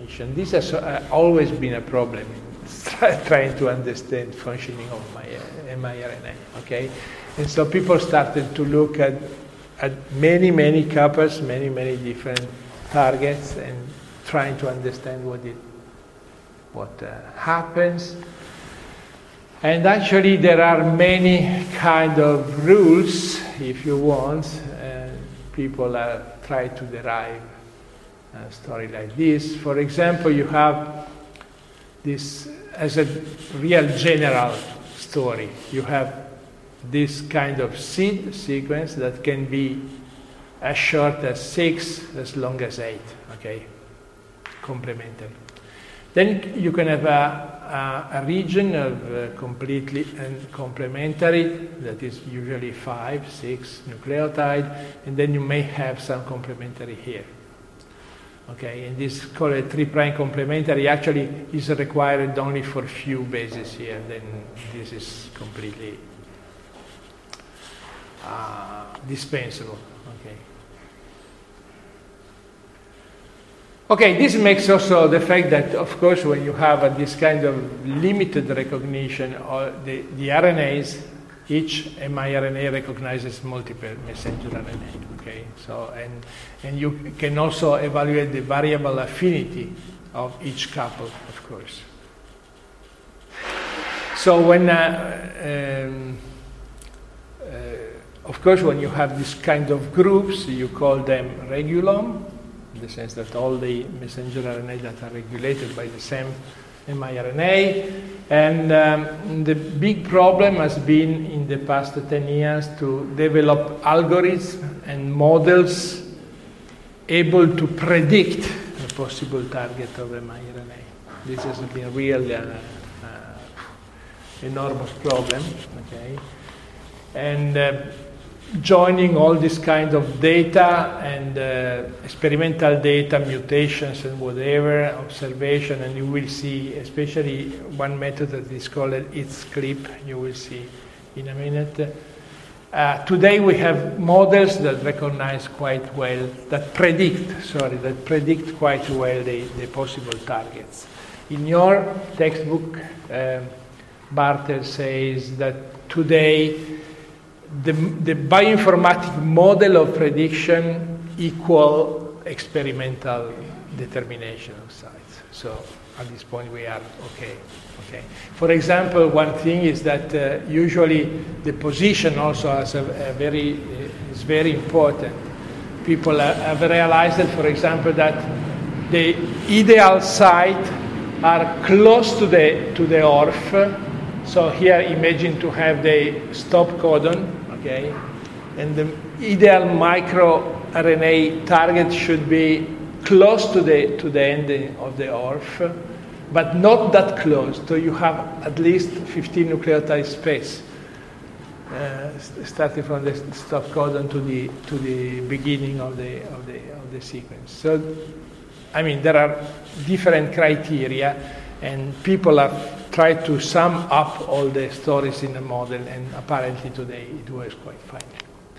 recognition. This has uh, always been a problem in trying to understand functioning of my uh, mRNA. Okay, and so people started to look at at many many couples, many many different targets, and trying to understand what it what uh, happens. And actually, there are many kind of rules, if you want. Uh, people are trying to derive a story like this. For example, you have this as a real general story. You have this kind of seed sequence that can be as short as six, as long as eight. Okay, complementary. Then you can have a, a, a region of uh, completely and complementary, that is usually five, six nucleotide, and then you may have some complementary here. Okay, and this called a three prime complementary actually is required only for few bases here, then this is completely uh, dispensable. Okay. Okay, this makes also the fact that, of course, when you have uh, this kind of limited recognition of the, the R N As, each mRNA recognizes multiple messenger R N A. Okay, so and and you can also evaluate the variable affinity of each couple, of course. So when, uh, um, uh, of course, when you have this kind of groups, you call them regulome, in the sense that all the messenger R N A that are regulated by the same mRNA. And um, the big problem has been in the past ten years to develop algorithms and models able to predict a possible target of mRNA. This has been really an uh, uh, enormous problem, okay? And uh, joining all this kind of data and uh, experimental data, mutations and whatever, observation, and you will see, especially one method that is called ITSCLIP, you will see in a minute. Uh, today we have models that recognize quite well, that predict, sorry, that predict quite well the, the possible targets. In your textbook, uh, Bartel says that today The, the bioinformatic model of prediction equal experimental determination of sites. So at this point we are okay. Okay. For example, one thing is that uh, usually the position also has a, a very uh, is very important. People have, have realized that, for example, that the ideal site are close to the to the O R F. So here, imagine to have the stop codon. Okay, and the ideal microRNA R N A target should be close to the to the end of the O R F, but not that close. So you have at least fifteen nucleotide space, uh, starting from the stop codon to the to the beginning of the of the of the sequence. So, I mean, there are different criteria, and people have tried to sum up all the stories in the model, and apparently today it works quite fine.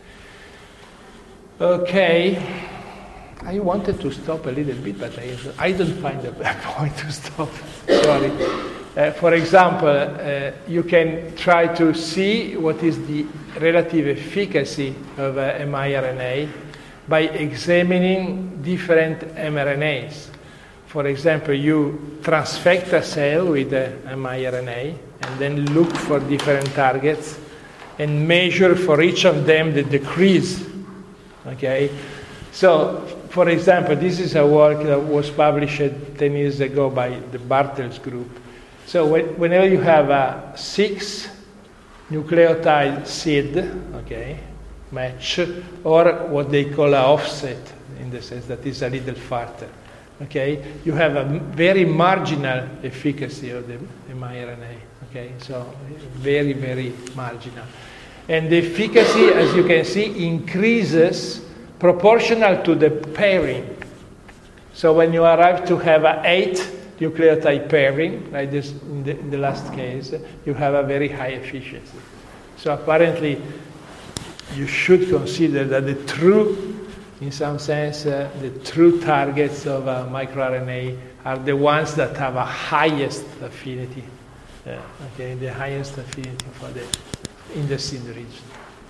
Okay, I wanted to stop a little bit, but I, I don't find a point to stop. Sorry. Uh, for example, uh, you can try to see what is the relative efficacy of uh, mRNA by examining different mRNAs. For example, you transfect a cell with a mRNA and then look for different targets and measure for each of them the decrease. Okay? So, for example, this is a work that was published ten years ago by the Bartel's group. So whenever you have a six nucleotide seed, okay, match, or what they call an offset, in the sense that is a little farther. Okay, you have a very marginal efficacy of the mRNA. Okay, so very, very marginal. And the efficacy, as you can see, increases proportional to the pairing. So when you arrive to have an eight nucleotide pairing, like this in the, in the last case, you have a very high efficiency. So apparently, you should consider that the true in some sense, uh, the true targets of uh, microRNA are the ones that have a highest affinity. Uh, okay, the highest affinity for the in the seed region.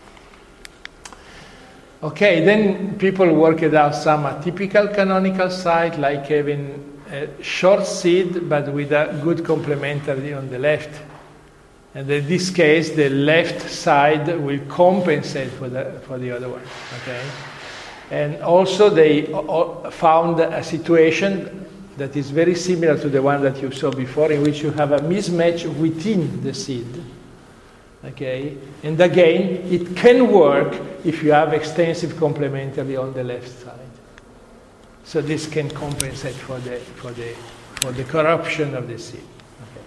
Okay, then people worked out some atypical canonical site, like having a short seed but with a good complementary on the left. And in this case, the left side will compensate for the for the other one. Okay, and also they found a situation that is very similar to the one that you saw before, in which you have a mismatch within the seed. Okay, and again, it can work if you have extensive complementary on the left side. So this can compensate for the for the for the corruption of the seed. Okay.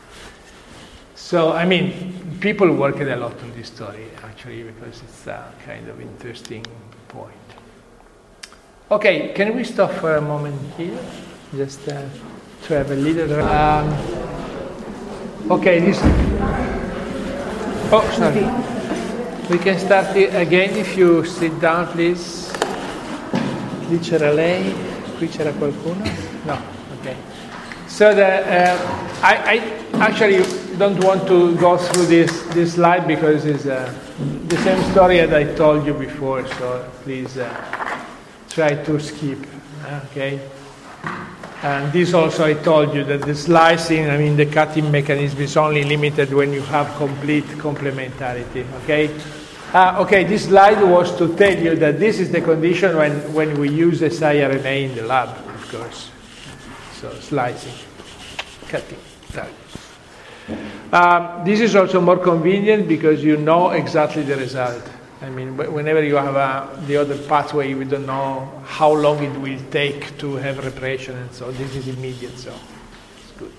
So I mean, people worked a lot on this story actually, because it's a kind of interesting point. Okay, can we stop for a moment here? Just uh, to have a little. Um, okay, this. Oh, sorry. We can start again if you sit down, please. Lì c'era lei, qui c'era qualcuno? No, okay. So the, uh, I, I actually don't want to go through this, this slide because it's uh, the same story as I told you before, so please uh, try to skip, okay? And this also I told you that the slicing, I mean the cutting mechanism is only limited when you have complete complementarity, okay? Uh, okay, this slide was to tell you that this is the condition when, when we use siRNA in the lab, of course. So slicing, cutting, um, this is also more convenient because you know exactly the result. I mean, whenever you have a, the other pathway, you don't know how long it will take to have repression, and so this is immediate, so it's good.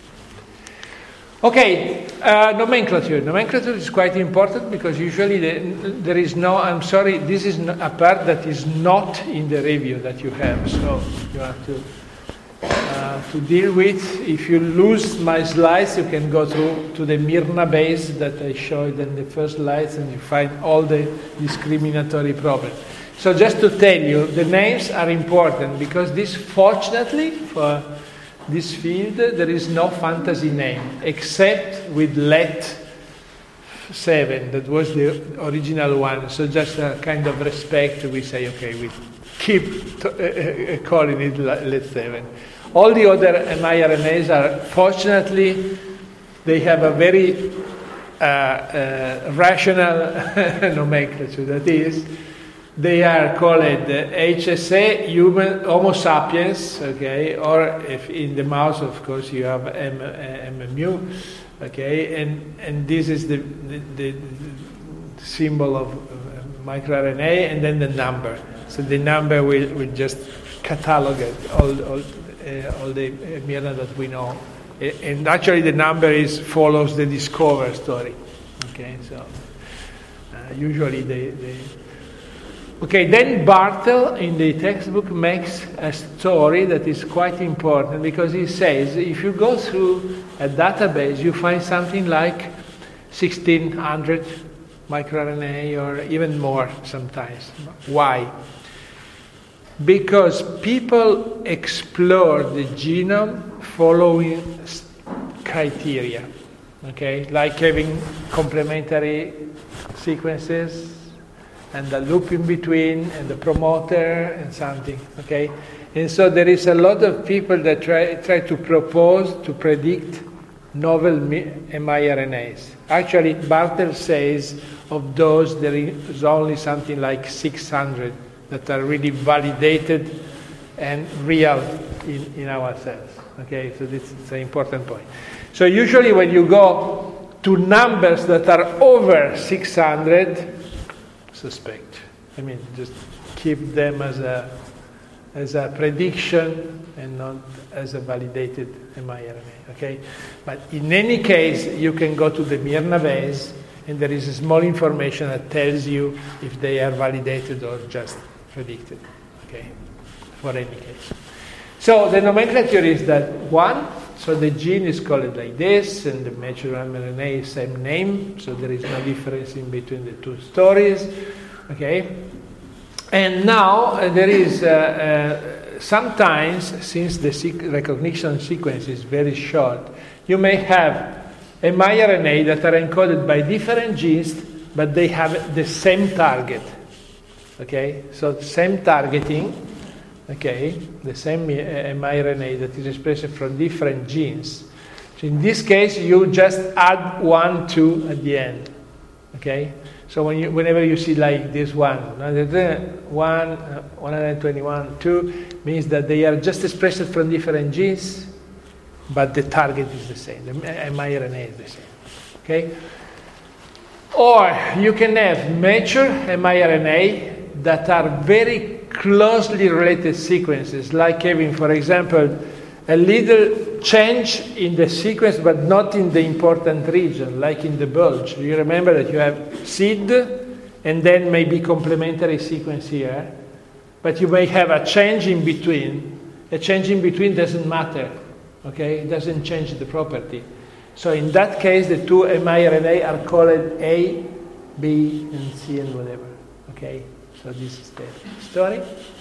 Okay, uh, nomenclature. Nomenclature is quite important because usually the, there is no, I'm sorry, this is a part that is not in the review that you have, so you have to uh, to deal with. If you lose my slides, you can go through to the Myrna base that I showed in the first slides, and you find all the discriminatory problems. So just to tell you, the names are important because this, fortunately for this field, there is no fantasy name except with L E T seven, that was the original one. So just a kind of respect, we say, okay, we keep to, uh, uh, calling it L E T seven. All the other miRNAs are, fortunately, they have a very uh, uh, rational nomenclature. That is, they are called H S A, human, Homo sapiens, okay, or if in the mouse, of course, you have M, M M U, okay, and, and this is the, the, the symbol of microRNA, and then the number. So the number will, will just catalog it, all, all Uh, all the uh, Myrna that we know, uh, and actually the number is follows the discover story. Okay, so uh, usually they, they. Okay, then Bartel in the textbook makes a story that is quite important because he says if you go through a database, you find something like sixteen hundred microRNA or even more sometimes. Why? Because people explore the genome following criteria, okay, like having complementary sequences and the loop in between and the promoter and something, okay, and so there is a lot of people that try try to propose to predict novel miRNAs. Actually, Bartel says of those there is only something like six hundred that are really validated and real in, in our cells. Okay, so this is an important point. So usually when you go to numbers that are over six hundred, suspect. I mean, just keep them as a as a prediction and not as a validated miRNA. Okay, but in any case, you can go to the Myrna base, and there is a small information that tells you if they are validated or just predicted, okay, for any case. So the nomenclature is that one, so the gene is called like this, and the messenger R N A is same name, so there is no difference in between the two stories, okay. And now uh, there is, uh, uh, sometimes, since the sequ- recognition sequence is very short, you may have mRNA that are encoded by different genes, but they have the same target. Okay, so same targeting, okay, the same uh, mRNA that is expressed from different genes. So in this case, you just add one, two at the end. Okay, so when you, whenever you see like this one, one, uh, one hundred twenty-one, two, means that they are just expressed from different genes, but the target is the same, the mRNA is the same. Okay, or you can have mature mRNA that are very closely related sequences, like having, for example, a little change in the sequence, but not in the important region, like in the bulge. You remember that you have seed, and then maybe complementary sequence here, but you may have a change in between. A change in between doesn't matter, okay? It doesn't change the property. So in that case, the two mRNA are called A, B, and C, and whatever, okay? So this is the story.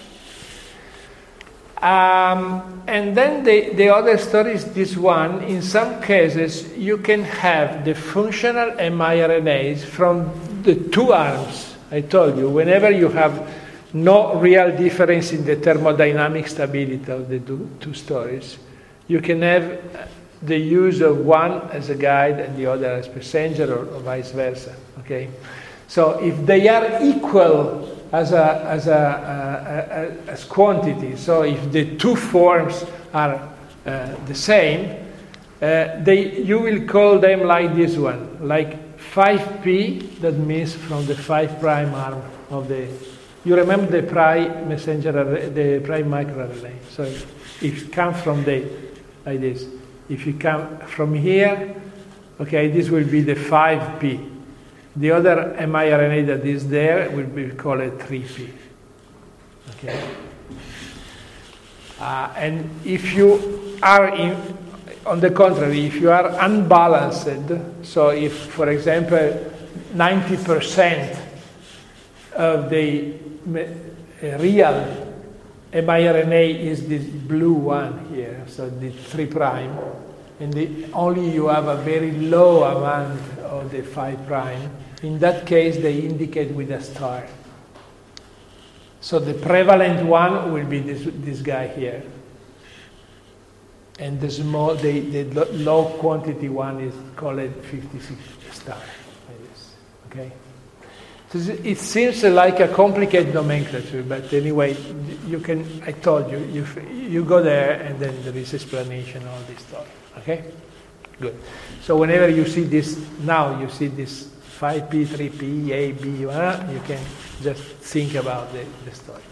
Um, and then the, the other story is this one. In some cases, you can have the functional mRNAs from the two arms. I told you, whenever you have no real difference in the thermodynamic stability of the two, two stories, you can have the use of one as a guide and the other as passenger, or, or vice versa. Okay, so if they are equal as a as a, a, a as quantity, so if the two forms are uh, the same, uh, they you will call them like this one, like five p. That means from the five prime arm of the. You remember the prime messenger array, the prime microarray. So if you come from the like this, if you come from here, okay, this will be the five p. The other mRNA that is there will be called three p. Okay. Uh, and if you are in, on the contrary, if you are unbalanced, so if, for example, ninety percent of the real mRNA is this blue one here, so the three prime, and the, only you have a very low amount of the five prime, in that case they indicate with a star. So the prevalent one will be this, this guy here. And the small, the, the low quantity one is called fifty-six star. Like this. Okay? So it seems like a complicated nomenclature, but anyway, you can, I told you, you, you go there and then there is explanation, all this stuff. Okay? Good. So whenever you see this, now you see this five p, three p, A, B, uh, you can just think about the, the story.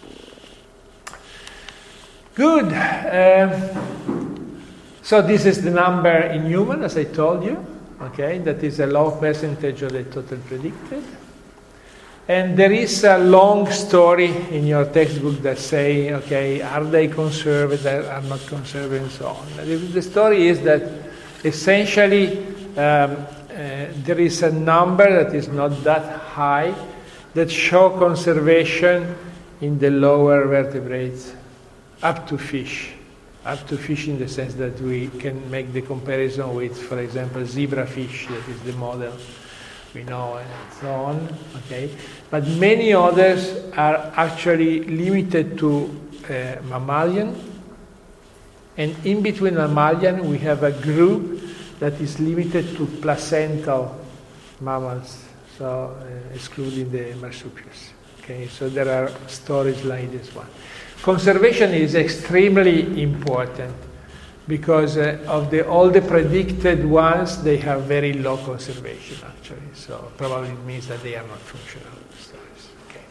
Good. Um, so this is the number in human, as I told you. Okay, that is a low percentage of the total predicted. And there is a long story in your textbook that say, okay, are they conserved, are not conserved, and so on. The story is that essentially um, uh, there is a number that is not that high that show conservation in the lower vertebrates up to fish. Up to fish in the sense that we can make the comparison with, for example, zebrafish, that is the model we know, and so on. Okay, but many others are actually limited to uh, mammalian, and in between mammalian we have a group that is limited to placental mammals, so uh, excluding the marsupials. Okay, so there are stories like this one. Conservation is extremely important because uh, of the all the predicted ones, they have very low conservation actually. So probably it means that they are not functional stories. Okay.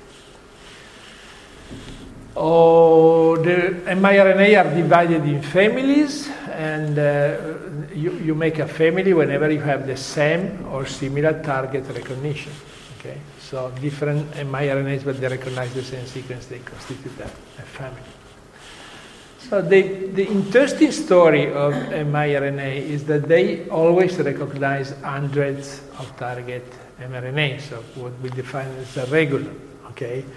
Oh, the mRNA are divided in families, and uh, you, you make a family whenever you have the same or similar target recognition. Okay. So different mRNAs, but they recognize the same sequence, they constitute a, a family. So the, the interesting story of mRNA is that they always recognize hundreds of target mRNA, so what we define as a regular, okay?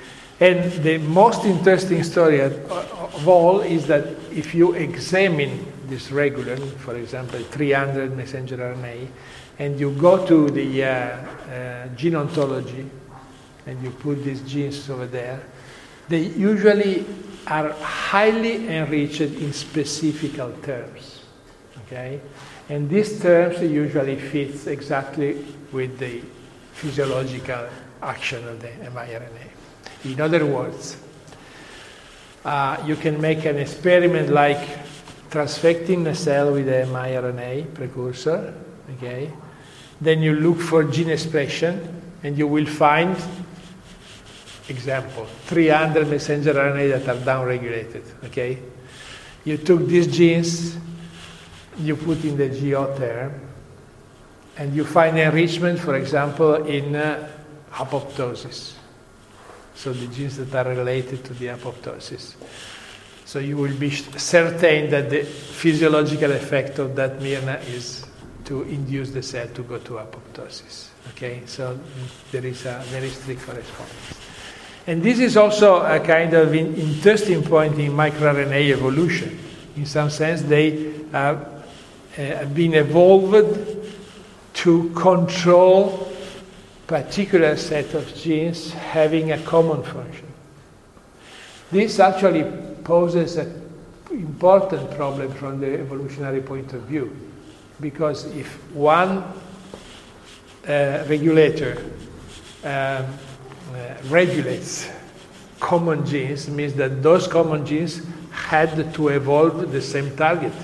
And the most interesting story of all is that if you examine this regulon, for example, three hundred messenger R N A, and you go to the uh, uh, gene ontology, and you put these genes over there, they usually are highly enriched in specific terms, okay? And these terms usually fit exactly with the physiological action of the miRNA. In other words, uh, you can make an experiment like transfecting a cell with a miRNA precursor, okay? Then you look for gene expression, and you will find, example, three hundred messenger R N A that are downregulated, okay? You took these genes, you put in the G O term, and you find enrichment, for example, in uh, apoptosis. So the genes that are related to the apoptosis. So you will be certain that the physiological effect of that miRNA is to induce the cell to go to apoptosis. Okay, so there is a very strict correspondence. And this is also a kind of in, interesting point in microRNA evolution. In some sense, they have uh, been evolved to control particular set of genes having a common function. This actually poses an important problem from the evolutionary point of view, because if one uh, regulator um, uh, regulates common genes, means that those common genes had to evolve the same target.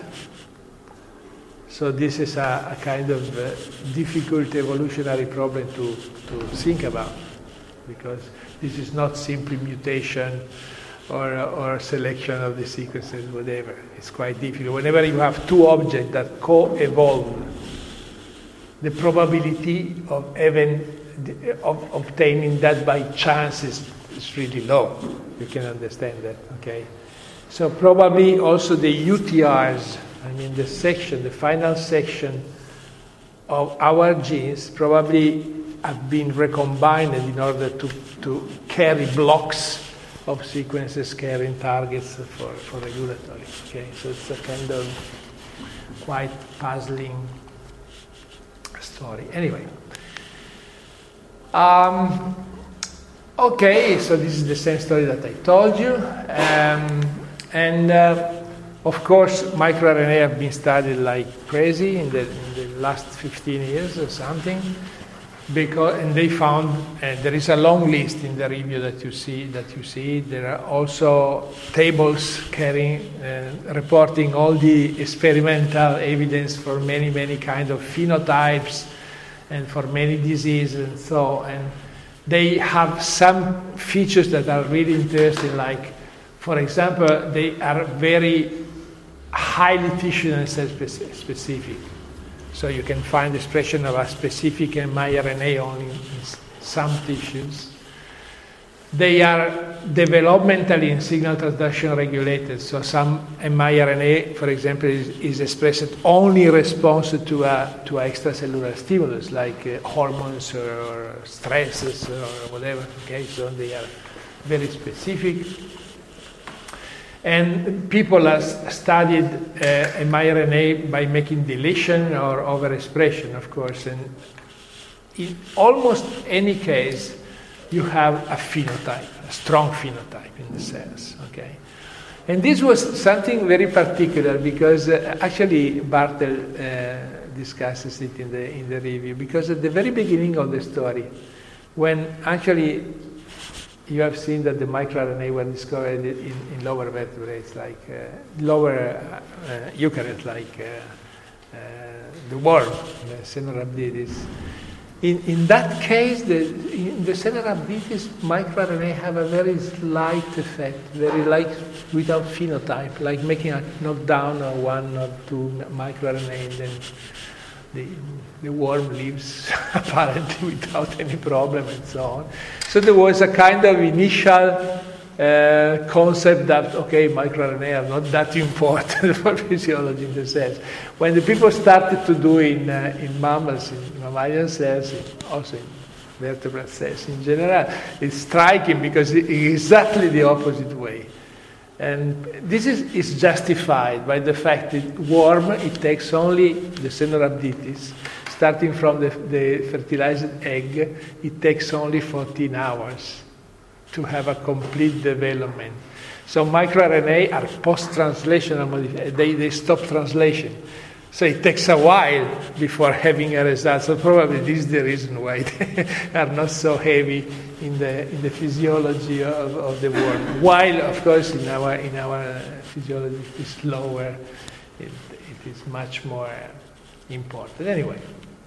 So this is a, a kind of uh, difficult evolutionary problem to, to think about, because this is not simply mutation or, or selection of the sequences, whatever. It's quite difficult. Whenever you have two objects that co-evolve, the probability of even of obtaining that by chance is, is really low. You can understand that, okay? So probably also the U T Rs, I mean the section, the final section of our genes probably have been recombined in order to, to carry blocks of sequences carrying targets for, for regulatory. Okay, so it's a kind of quite puzzling story. Anyway. Um, okay, so this is the same story that I told you. Um, and uh, of course, microRNA have been studied like crazy in the, in the last fifteen years or something. Because, and they found, and there is a long list in the review that you see. That you see, there are also tables carrying, uh, reporting all the experimental evidence for many, many kind of phenotypes, and for many diseases and so. And they have some features that are really interesting. Like, for example, they are very highly tissue and cell specific. So you can find expression of a specific miRNA only in some tissues. They are developmentally and signal transduction regulated. So some miRNA, for example, is, is expressed only in response to a to a extracellular stimulus, like uh, hormones or, or stresses or whatever. Okay, so they are very specific. And people have studied uh, miRNA by making deletion or overexpression, of course. And in almost any case, you have a phenotype, a strong phenotype in the cells. Okay, and this was something very particular because uh, actually Bartel uh, discusses it in the in the review. Because at the very beginning of the story, when actually you have seen that the microRNA were discovered in, in lower vertebrates, like uh, lower uh, uh, eukaryotes, like uh, uh, the worm, the Caenorhabditis. In, in that case, the, in the Caenorhabditis, microRNA have a very slight effect, very light, without phenotype, like making a knockdown of one or two microRNA, and then the, the worm lives apparently without any problem and so on. So there was a kind of initial uh, concept that, okay, microRNA are not that important for physiology in the cells. When the people started to do in, uh, in mammals, in mammalian cells, also in vertebrate cells in general, is striking because it's exactly the opposite way. And this is, is justified by the fact that worm, it takes only the Caenorhabditis, starting from the, the fertilized egg, it takes only fourteen hours to have a complete development. So microRNA are post-translational modifications. They, they stop translation. So it takes a while before having a result. So probably this is the reason why they are not so heavy in the in the physiology of, of the worm. While, of course, in our in our physiology it's lower, it, it is much more important. Anyway.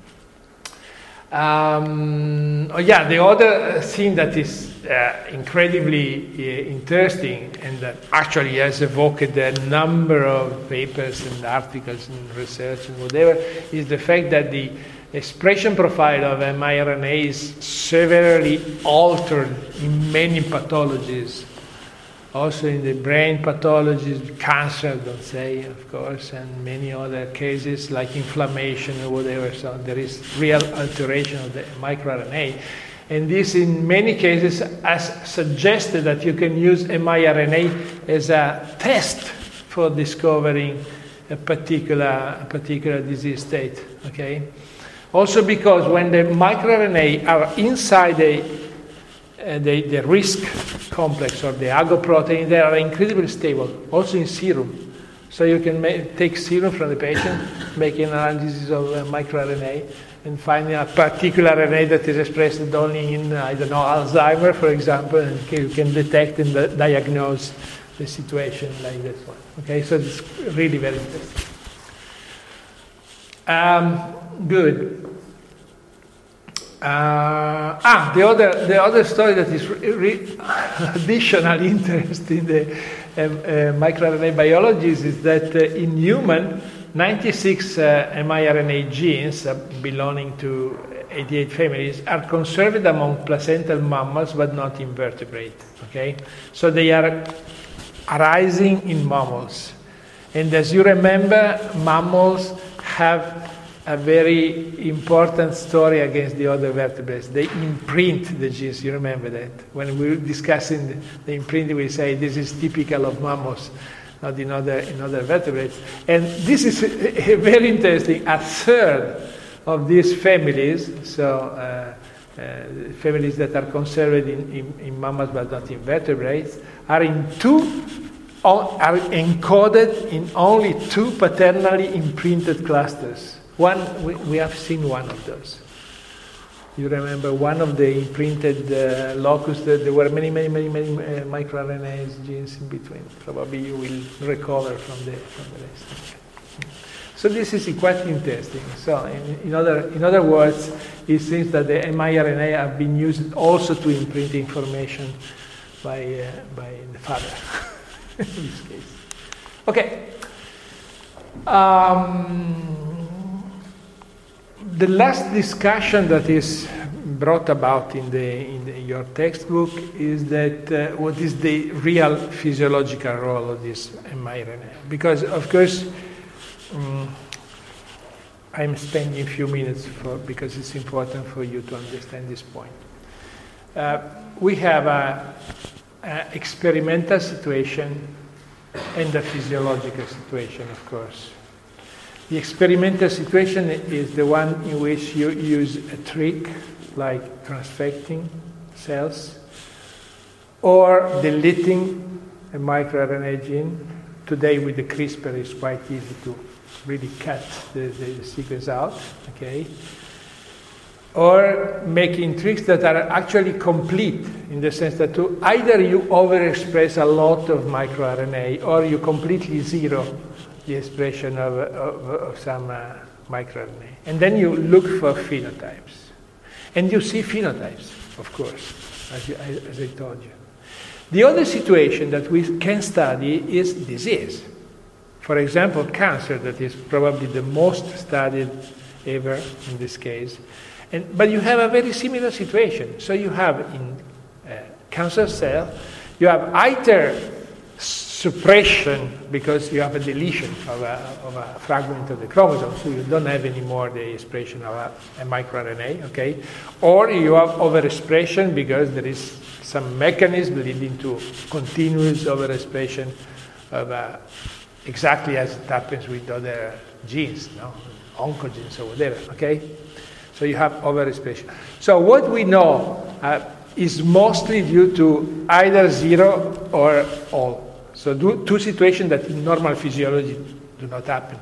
Um, oh yeah, the other thing that is uh, incredibly uh, interesting and that actually has evoked a number of papers and articles and research and whatever is the fact that the expression profile of mRNA is severely altered in many pathologies. Also in the brain pathologies, cancer, don't say, of course, and many other cases like inflammation or whatever. So there is real alteration of the microRNA. And this, in many cases, has suggested that you can use mRNA as a test for discovering a particular, a particular disease state. Okay. Also because when the microRNA are inside the Uh, the, the risk complex or the agoprotein, they are incredibly stable, also in serum. So you can ma- take serum from the patient, make an analysis of uh, microRNA, and find a particular R N A that is expressed only in, uh, I don't know, Alzheimer, for example, and you can detect and di- diagnose the situation like this one. Okay, so it's really very interesting. Um, good. Uh, ah, the other the other story that is re- re- additional interest in the um, uh, microRNA biologies is that uh, in human, ninety-six uh, mRNA genes uh, belonging to eighty-eight families are conserved among placental mammals but not in vertebrate. Okay, so they are arising in mammals, and as you remember, mammals have a very important story against the other vertebrates. They imprint the genes. You remember that? When we were discussing the, the imprinting, we say this is typical of mammals, not in other, in other vertebrates. And this is a, a very interesting. A third of these families, so uh, uh, families that are conserved in, in, in mammals but not in vertebrates, are in two, are encoded in only two paternally imprinted clusters. One, we, we have seen one of those. You remember one of the imprinted uh, locus, that there were many, many, many, many uh, microRNAs genes in between. Probably you will recover from the, from the rest. So this is quite interesting. So in, in, other, in other words, it seems that the mRNA have been used also to imprint information by, uh, by the father, in this case. Okay. Um, The last discussion that is brought about in, the, in the, your textbook is that uh, what is the real physiological role of this mRNA? Because, of course, um, I'm spending a few minutes for, because it's important for you to understand this point. Uh, we have an experimental situation and a physiological situation, of course. The experimental situation is the one in which you use a trick like transfecting cells or deleting a microRNA gene. Today with the CRISPR it's quite easy to really cut the, the, the sequence out, okay? Or making tricks that are actually complete in the sense that to either you overexpress a lot of microRNA or you completely zero the expression of, of, of some uh, microRNA. And then you look for phenotypes. And you see phenotypes, of course, as, you, as I told you. The other situation that we can study is disease. For example, cancer, that is probably the most studied ever in this case. And, but you have a very similar situation. So you have in uh, cancer cell, you have either suppression because you have a deletion of a, of a fragment of the chromosome, so you don't have anymore the expression of a, a microRNA, okay? Or you have overexpression because there is some mechanism leading to continuous overexpression of a, exactly as it happens with other genes, no? Oncogenes or whatever, okay? So you have overexpression. So what we know uh, is mostly due to either zero or all. So do, two situations that in normal physiology do not happen.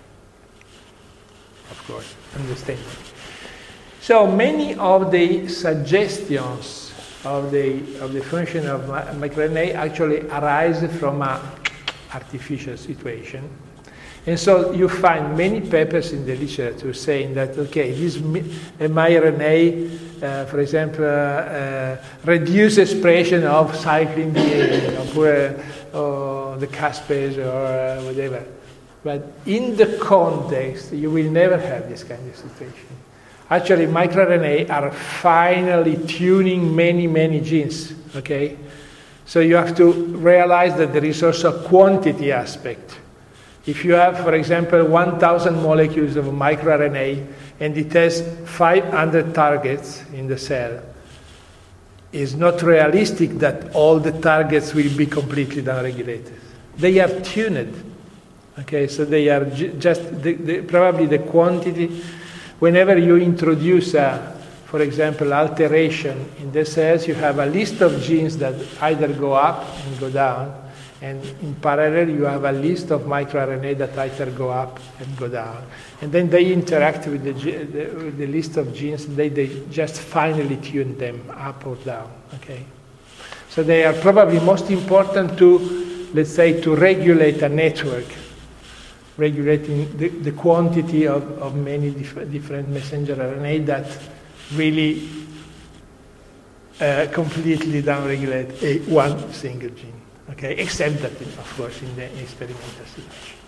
Of course, understand. So many of the suggestions of the of the function of microRNA actually arise from an artificial situation. And so you find many papers in the literature saying that, okay, this mRNA, uh, for example, uh, uh, reduce expression of cyclin D A, or, or the caspase or uh, whatever. But in the context, you will never have this kind of situation. Actually, microRNA are finally tuning many, many genes, okay? So you have to realize that there is also a quantity aspect. If you have, for example, one thousand molecules of microRNA and it has five hundred targets in the cell, it's not realistic that all the targets will be completely downregulated. They are tuned. Okay, so they are ju- just the, the, probably the quantity. Whenever you introduce, a, for example, alteration in the cells, you have a list of genes that either go up and go down. And in parallel, you have a list of microRNA that either go up and go down. And then they interact with the, the, with the list of genes, and they, they just finally tune them up or down, okay? So they are probably most important to, let's say, to regulate a network, regulating the, the quantity of, of many dif- different messenger R N A that really uh, completely downregulate a, one single gene. Okay, except that, of course, in the experimental situation.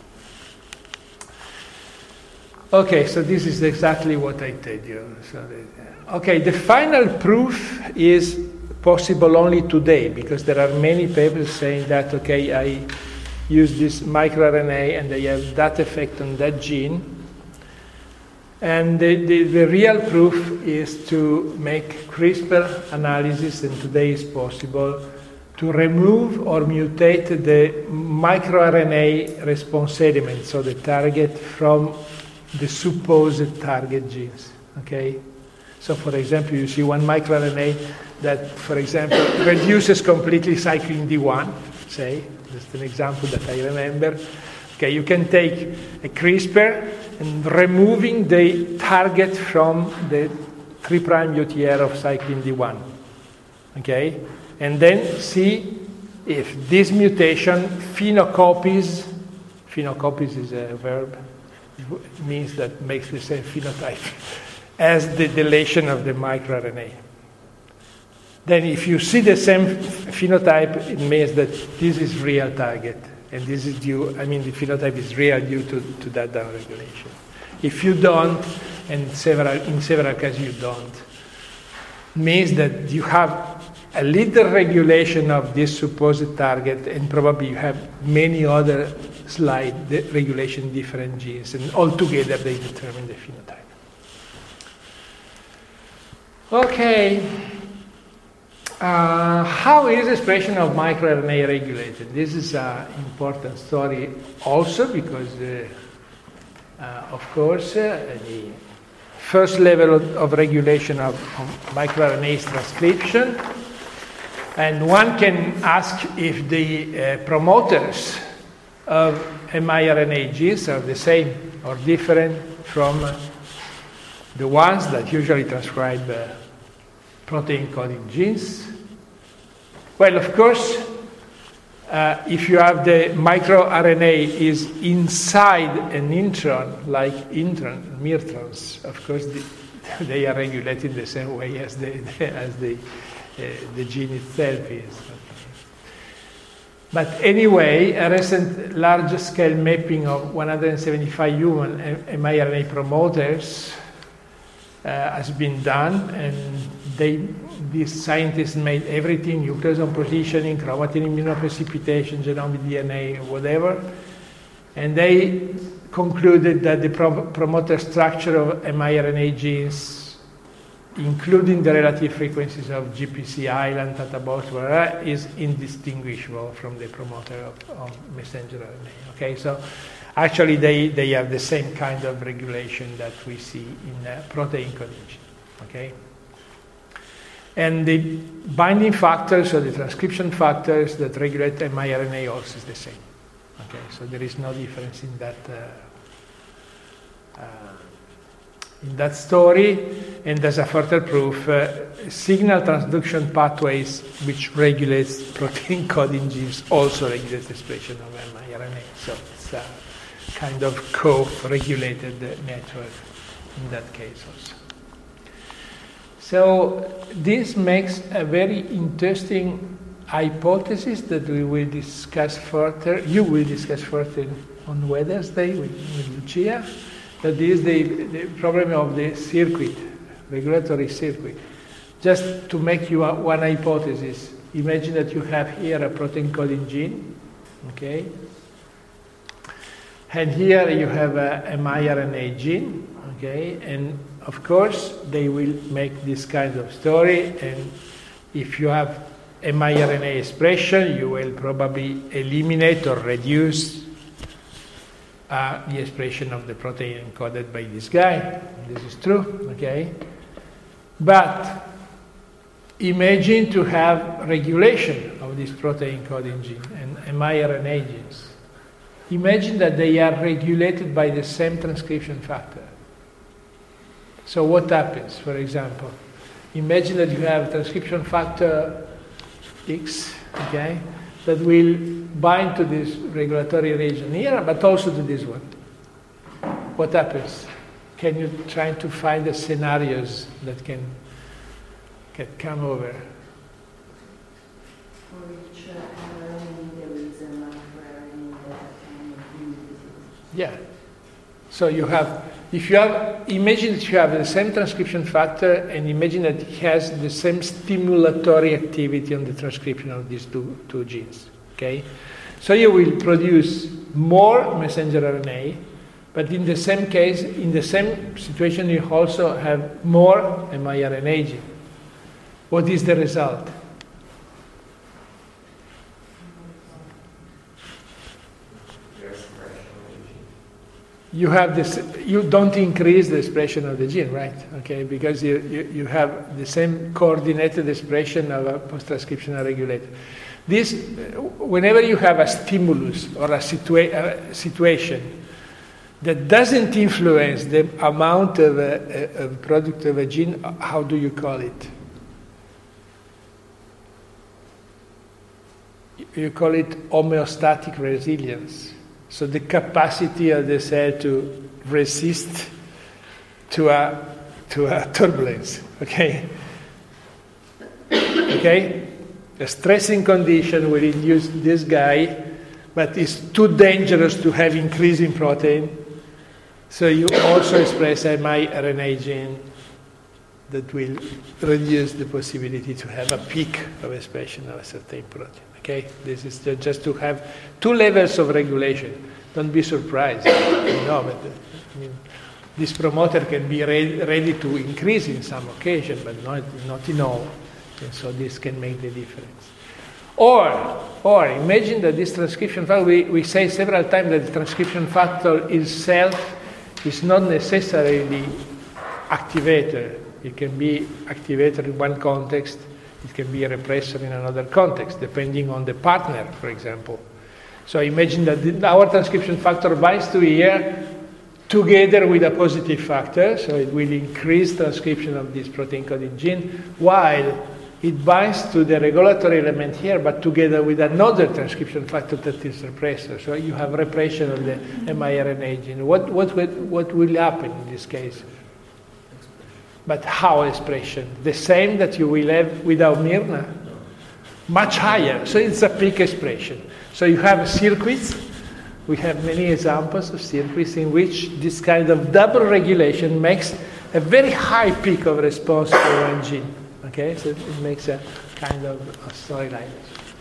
Okay, so this is exactly what I told you. So, the, okay, the final proof is possible only today because there are many papers saying that, okay, I use this microRNA and they have that effect on that gene. And the, the, the real proof is to make CRISPR analysis, and today is possible, to remove or mutate the microRNA response element, so the target, from the supposed target genes, okay? So for example, you see one microRNA that, for example, reduces completely cyclin D one, say, just an example that I remember. Okay, you can take a CRISPR and removing the target from the three prime U T R of cyclin D one, okay? And then see if this mutation phenocopies, phenocopies is a verb, it means that makes the same phenotype as the deletion of the microRNA. Then if you see the same phenotype, it means that this is real target, and this is due, I mean the phenotype is real due to, to that downregulation. If you don't, and several, in several cases you don't, means that you have a little regulation of this supposed target, and probably you have many other slight regulation different genes, and altogether they determine the phenotype. Okay, uh, how is expression of microRNA regulated? This is an important story also because, uh, uh, of course, uh, the first level of, of regulation of, of microRNA is transcription. And one can ask if the uh, promoters of miRNA genes are the same or different from uh, the ones that usually transcribe uh, protein coding genes. Well, of course, uh, if you have the microRNA is inside an intron, like intron, mirtrons, of course, the, they are regulated the same way as the, as the Uh, the gene itself is. But anyway, a recent large-scale mapping of one hundred seventy-five human miRNA promoters uh, has been done, and they these scientists made everything, nucleosome positioning, chromatin immunoprecipitation, genomic D N A, whatever. And they concluded that the pro promoter structure of miRNA genes, including the relative frequencies of G P C island, Tata box, whatever, is indistinguishable from the promoter of, of messenger R N A. Okay, so actually they, they have the same kind of regulation that we see in uh, protein coding gene. Okay? And the binding factors or the transcription factors that regulate miRNA also is the same. Okay, so there is no difference in that uh, uh, in that story. And as a further proof, uh, signal transduction pathways which regulates protein coding genes also regulate the expression of miRNA. So it's a kind of co-regulated network in that case also. So this makes a very interesting hypothesis that we will discuss further, you will discuss further on Wednesday with, with Lucia, that is the, the problem of the circuit, regulatory circuit. Just to make you a, one hypothesis, imagine that you have here a protein coding gene, okay? And here you have a, a miRNA gene, okay? And of course, they will make this kind of story, and if you have a miRNA expression, you will probably eliminate or reduce uh, the expression of the protein encoded by this guy. This is true, okay? But imagine to have regulation of this protein encoding gene and miRNA genes. Imagine that they are regulated by the same transcription factor. So what happens, for example? Imagine that you have transcription factor X, okay, that will bind to this regulatory region here, but also to this one. What happens? Can you try to find the scenarios that can, can come over? For each mRNA, there is a microRNA that can inhibit it. Yeah. So you have, if you have, imagine that you have the same transcription factor, and imagine that it has the same stimulatory activity on the transcription of these two, two genes, okay? So you will produce more messenger R N A, but in the same case, in the same situation, you also have more miRNA gene. What is the result? You have this, you don't increase the expression of the gene, right? Okay, because you, you, you have the same coordinated expression of a post-transcriptional regulator. This, whenever you have a stimulus or a, situa a situation that doesn't influence the amount of a, a, a product of a gene, how do you call it? You call it homeostatic resilience. So the capacity of the cell to resist to a to a turbulence, okay? Okay? A stressing condition will induce this guy, but it's too dangerous to have increasing protein. So you also express a miRNA gene that will reduce the possibility to have a peak of expression of a certain protein. Okay, this is just to have two levels of regulation. Don't be surprised. No, but I mean, this promoter can be ready, ready to increase in some occasion, but not, not in all. And so this can make the difference. Or, or imagine that this transcription factor, we, we say several times that the transcription factor itself is not necessarily activator. It can be activator in one context, it can be a repressor in another context, depending on the partner, for example. So imagine that the, our transcription factor binds to here together with a positive factor, so it will increase transcription of this protein coding gene, while it binds to the regulatory element here, but together with another transcription factor that is repressor. So you have repression of the miRNA gene. What, what, what will happen in this case? But how expression? The same that you will have without Mirna? Much higher. So it's a peak expression. So you have circuits. We have many examples of circuits in which this kind of double regulation makes a very high peak of response for one gene. Okay? Okay, so it makes a kind of a storyline.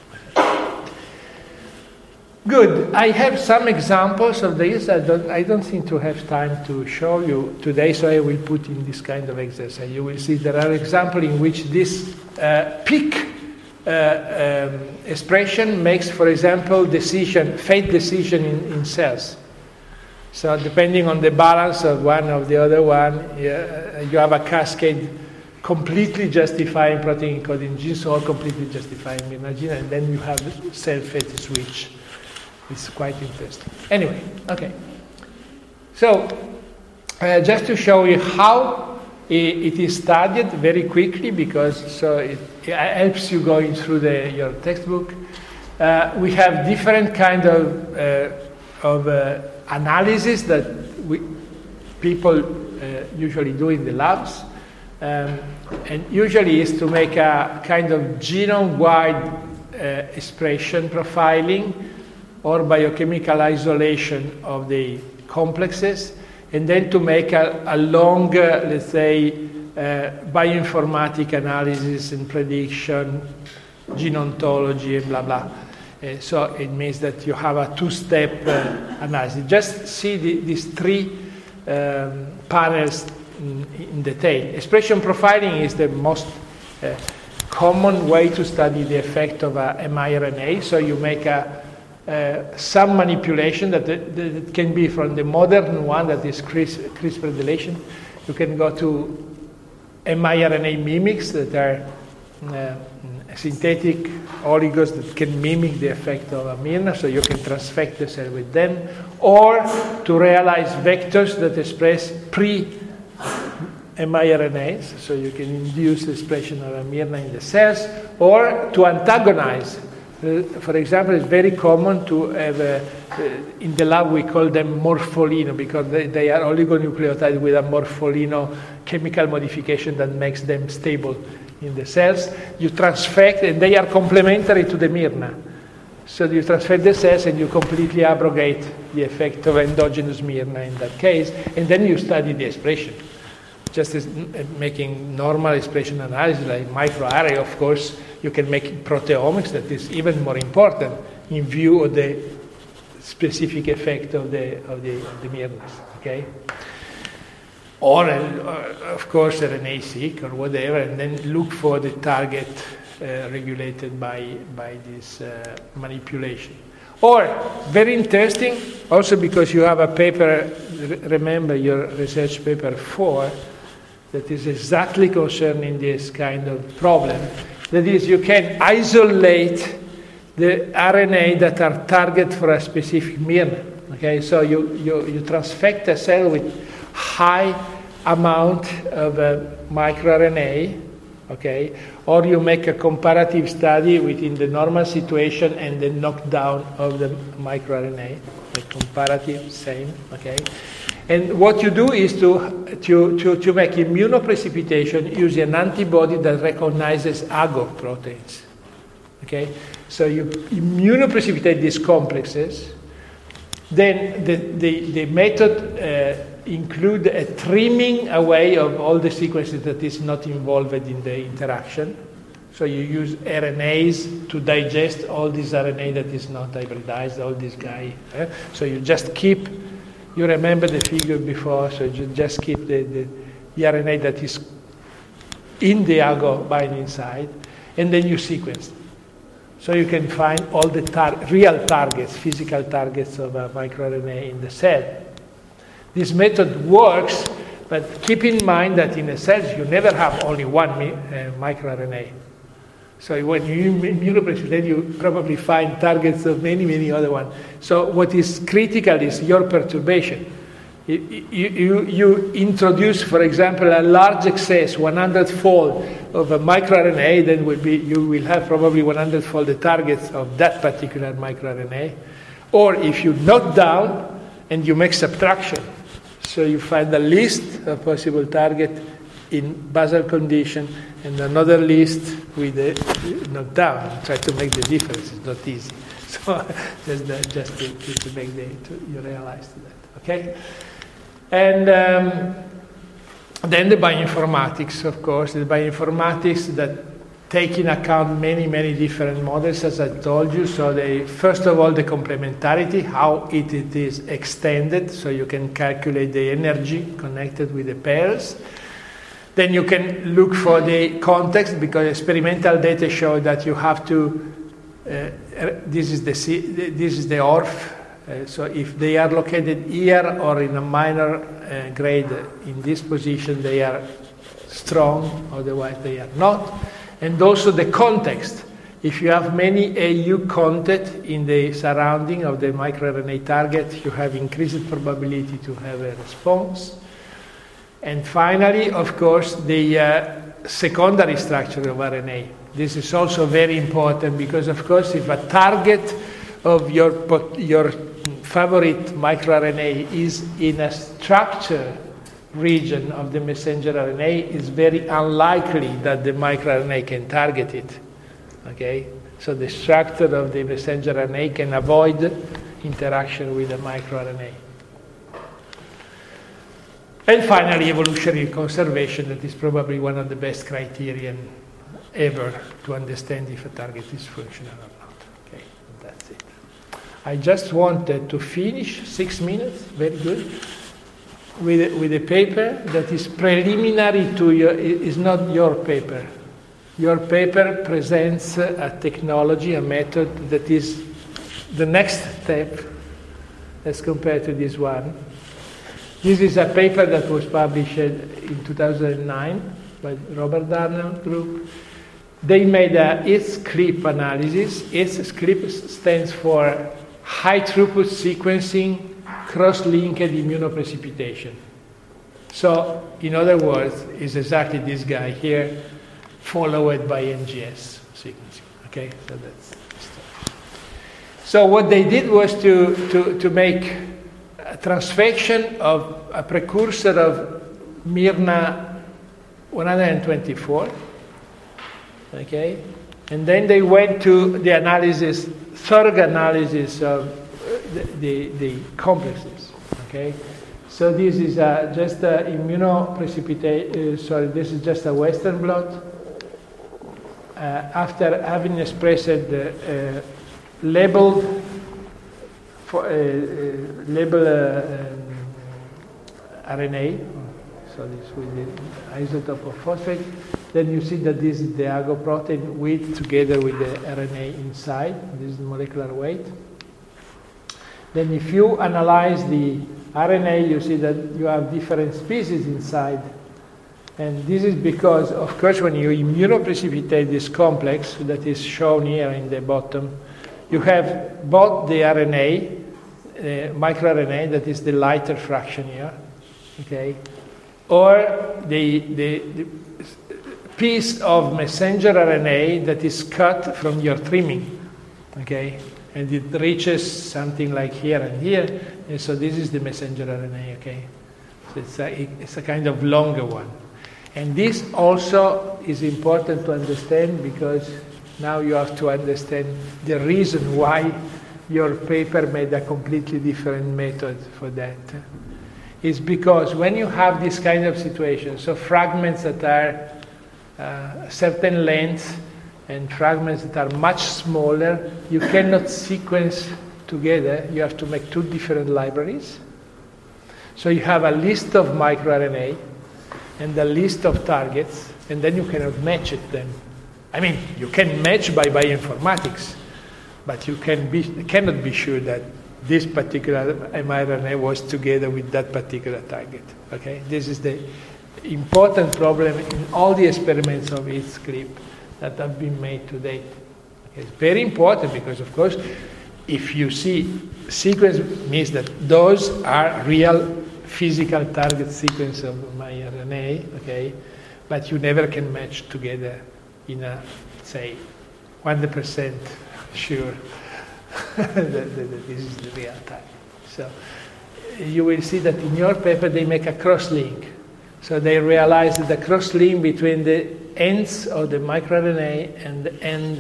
Good. I have some examples of this. I don't, I don't seem to have time to show you today, so I will put in this kind of exercise. You will see there are examples in which this uh, peak uh, um, expression makes, for example, decision, fate decision in, in cells. So depending on the balance of one of the other one, uh, you have a cascade completely justifying protein encoding genes or completely justifying Mirna gene, and then you have cell-fate switch. It's quite interesting. Anyway, okay. So, uh, just to show you how it, it is studied very quickly, because so it, it helps you going through the, your textbook. Uh, we have different kind of uh, of uh, analysis that we, people uh, usually do in the labs, um, and usually is to make a kind of genome-wide uh, expression profiling or biochemical isolation of the complexes, and then to make a, a longer, let's say, uh, bioinformatic analysis and prediction, gene ontology, and blah, blah. Uh, so it means that you have a two-step uh, analysis. Just see the, these three um, panels in, in detail. Expression profiling is the most uh, common way to study the effect of a miRNA. So you make a Uh, some manipulation that, that, that can be from the modern one, that is CRISPR, CRISPR deletion. You can go to miRNA mimics that are uh, synthetic oligos that can mimic the effect of a Mirna, so you can transfect the cell with them, or to realize vectors that express pre-miRNAs, so you can induce the expression of a Mirna in the cells, or to antagonize. Uh, for example, it's very common to have, uh, uh, in the lab we call them morpholino, because they, they are oligonucleotides with a morpholino chemical modification that makes them stable in the cells. You transfect, and they are complementary to the Mirna. So you transfect the cells and you completely abrogate the effect of endogenous Mirna in that case, and then you study the expression. Just as making normal expression analysis like microarray, of course, you can make proteomics that is even more important in view of the specific effect of the of the, of the Mirnas, okay? Or, uh, of course, R N A-seq or whatever, and then look for the target uh, regulated by by this uh, manipulation. Or, very interesting, also because you have a paper, remember your research paper four, that is exactly concerning this kind of problem. That is, you can isolate the R N A that are target for a specific Mirna. Okay, so you, you, you transfect a cell with high amount of uh, microRNA, okay, or you make a comparative study within the normal situation and the knockdown of the microRNA, the comparative, same, okay. And what you do is to, to, to, to make immunoprecipitation using an antibody that recognizes ago proteins. Okay? So you immunoprecipitate these complexes. Then the, the, the method uh, includes a trimming away of all the sequences that is not involved in the interaction. So you use R N As to digest all this R N A that is not hybridized, all this guy. Eh? So you just keep. You remember the figure before, so you just keep the, the, the R N A that is in the ago binding site, and then you sequence. So you can find all the tar- real targets, physical targets of a microRNA in the cell. This method works, but keep in mind that in a cell you never have only one mi- uh, microRNA. So when you immunoprecipitate, you probably find targets of many, many other ones. So what is critical is your perturbation. You, you, you introduce, for example, a large excess, one hundred fold of a microRNA, then will be, you will have probably one hundred fold the targets of that particular microRNA. Or if you knock down and you make subtraction, so you find a list of possible targets in basal condition and another list with the knockdown. Try to make the difference. It's not easy. So just, uh, just to, to make the, to, you realize that. Okay? And um, Then the bioinformatics, of course, the bioinformatics that take in account many, many different models, as I told you. So they, first of all, the complementarity, how it, it is extended, so you can calculate the energy connected with the pairs. Then you can look for the context, because experimental data show that you have to, uh, this is the, this is the O R F, uh, so if they are located here or in a minor uh, grade in this position, they are strong, otherwise they are not. And also the context. If you have many A U content in the surrounding of the microRNA target, you have increased probability to have a response. And finally, of course, the uh, secondary structure of R N A. This is also very important because, of course, if a target of your, your favorite microRNA is in a structure region of the messenger R N A, it's very unlikely that the microRNA can target it. Okay? So the structure of the messenger R N A can avoid interaction with the microRNA. And finally, evolutionary conservation, that is probably one of the best criterion ever to understand if a target is functional or not. Okay, that's it. I just wanted to finish, six minutes, very good, with, with a paper that is preliminary to your, is not your paper. Your paper presents a technology, a method that is the next step as compared to this one. This is a paper that was published in two thousand nine by Robert Darnell group. They made a I S C L I P analysis. I S C L I P stands for high throughput sequencing cross-linked immunoprecipitation. So, in other words, it's exactly this guy here, followed by N G S sequencing. Okay, so that's. So what they did was to to to make a transfection of a precursor of Myrna one hundred twenty-four, okay, and then they went to the analysis, third analysis of the, the, the complexes, okay. So this is uh, just a immunoprecipitate, uh, sorry, this is just a Western blot. Uh, after having expressed the uh, labeled For, uh, uh, label uh, um, R N A, so this with the isotope of phosphate, then you see that this is the agoprotein with together with the R N A inside. This is the molecular weight. Then if you analyze the R N A, you see that you have different species inside. And this is because, of course, when you immunoprecipitate this complex that is shown here in the bottom, you have both the R N A, uh, microRNA, that is the lighter fraction here, okay, or the, the, the piece of messenger R N A that is cut from your trimming, okay, and it reaches something like here and here, and so this is the messenger R N A, okay. So it's a, it's a kind of longer one. And this also is important to understand because now you have to understand the reason why your paper made a completely different method for that. It's because when you have this kind of situation, so fragments that are uh, a certain length and fragments that are much smaller, you cannot sequence together. You have to make two different libraries. So you have a list of microRNA and a list of targets, and then you cannot match it them. I mean, you can match by bioinformatics, but you can be, cannot be sure that this particular mRNA was together with that particular target. Okay, this is the important problem in all the experiments of I S C L I P that have been made to date. It's very important because, of course, if you see sequence, means that those are real physical target sequence of my R N A. Okay, but you never can match together in a, say, one hundred percent sure that, that, that this is the real target. So you will see that in your paper they make a cross-link. So they realize that the cross-link between the ends of the microRNA and the end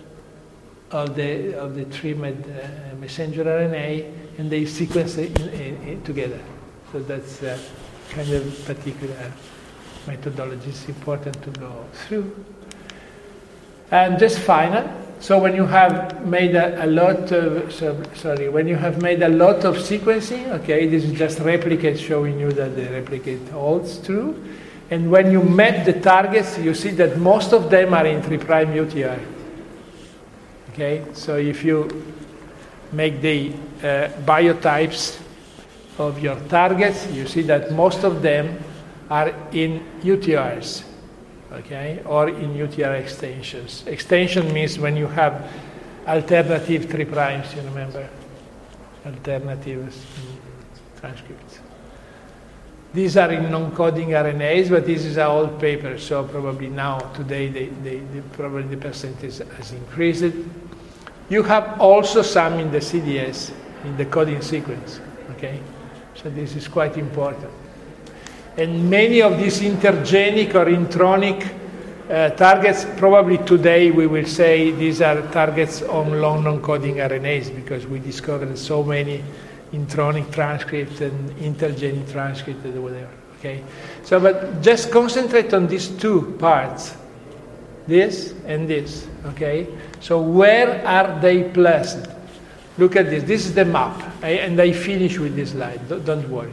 of the, of the trimmed uh, messenger R N A, and they sequence it in, in, in together. So that's uh, kind of particular methodology is important to go through. And just final. So when you have made a, a lot of, so, sorry, when you have made a lot of sequencing, okay, this is just replicate showing you that the replicate holds true. And when you map the targets, you see that most of them are in three prime U T R. Okay, so if you make the uh, biotypes of your targets, you see that most of them are in U T Rs, okay, or in U T R extensions. Extension means when you have alternative three primes, you remember, alternative transcripts. These are in non-coding R N As, but this is an old paper, so probably now, today, they, they, they probably the percentage has increased. You have also some in the C D S, in the coding sequence, okay? So this is quite important. And many of these intergenic or intronic uh, targets, probably today we will say these are targets on long non-coding R N As, because we discovered so many intronic transcripts and intergenic transcripts and whatever, okay? So, but just concentrate on these two parts, this and this, okay? So where are they placed? Look at this. This is the map, I, and I finish with this slide. Don't, don't worry.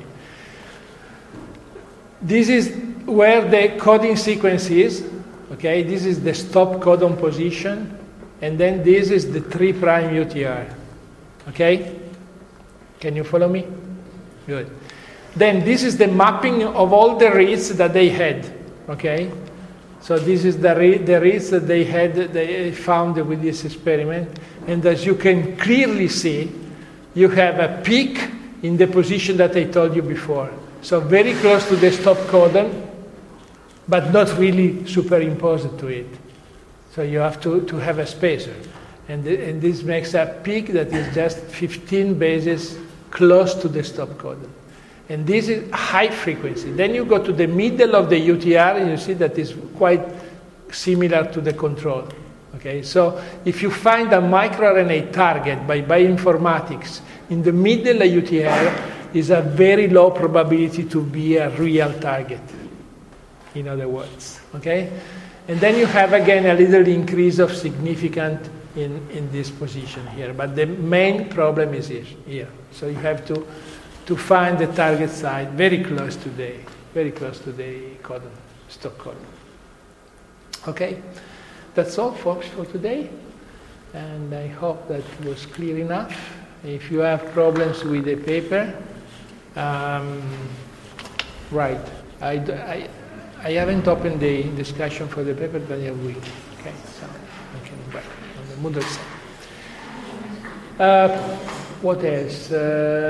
This is where the coding sequence is. Okay, this is the stop codon position, and then this is the three prime U T R. Okay, can you follow me? Good. Then this is the mapping of all the reads that they had. Okay. So this is the, re the reads that they had, they found with this experiment. And as you can clearly see, you have a peak in the position that I told you before. So very close to the stop codon, but not really superimposed to it. So you have to, to have a spacer. And, the, and this makes a peak that is just fifteen bases close to the stop codon. And this is high frequency. Then you go to the middle of the U T R, and you see that it's quite similar to the control. Okay, so if you find a microRNA target by bioinformatics in the middle of U T R, is a very low probability to be a real target, in other words. Okay, and then you have again a little increase of significant in, in this position here. But the main problem is here. So you have to to find the target site very close to the, very close to the codon, stop codon. Okay, that's all, folks, for today. And I hope that was clear enough. If you have problems with the paper, um, right, I, I, I haven't opened the discussion for the paper, but I will. Okay, so I can back on the Moodle side. Uh, what else? Uh,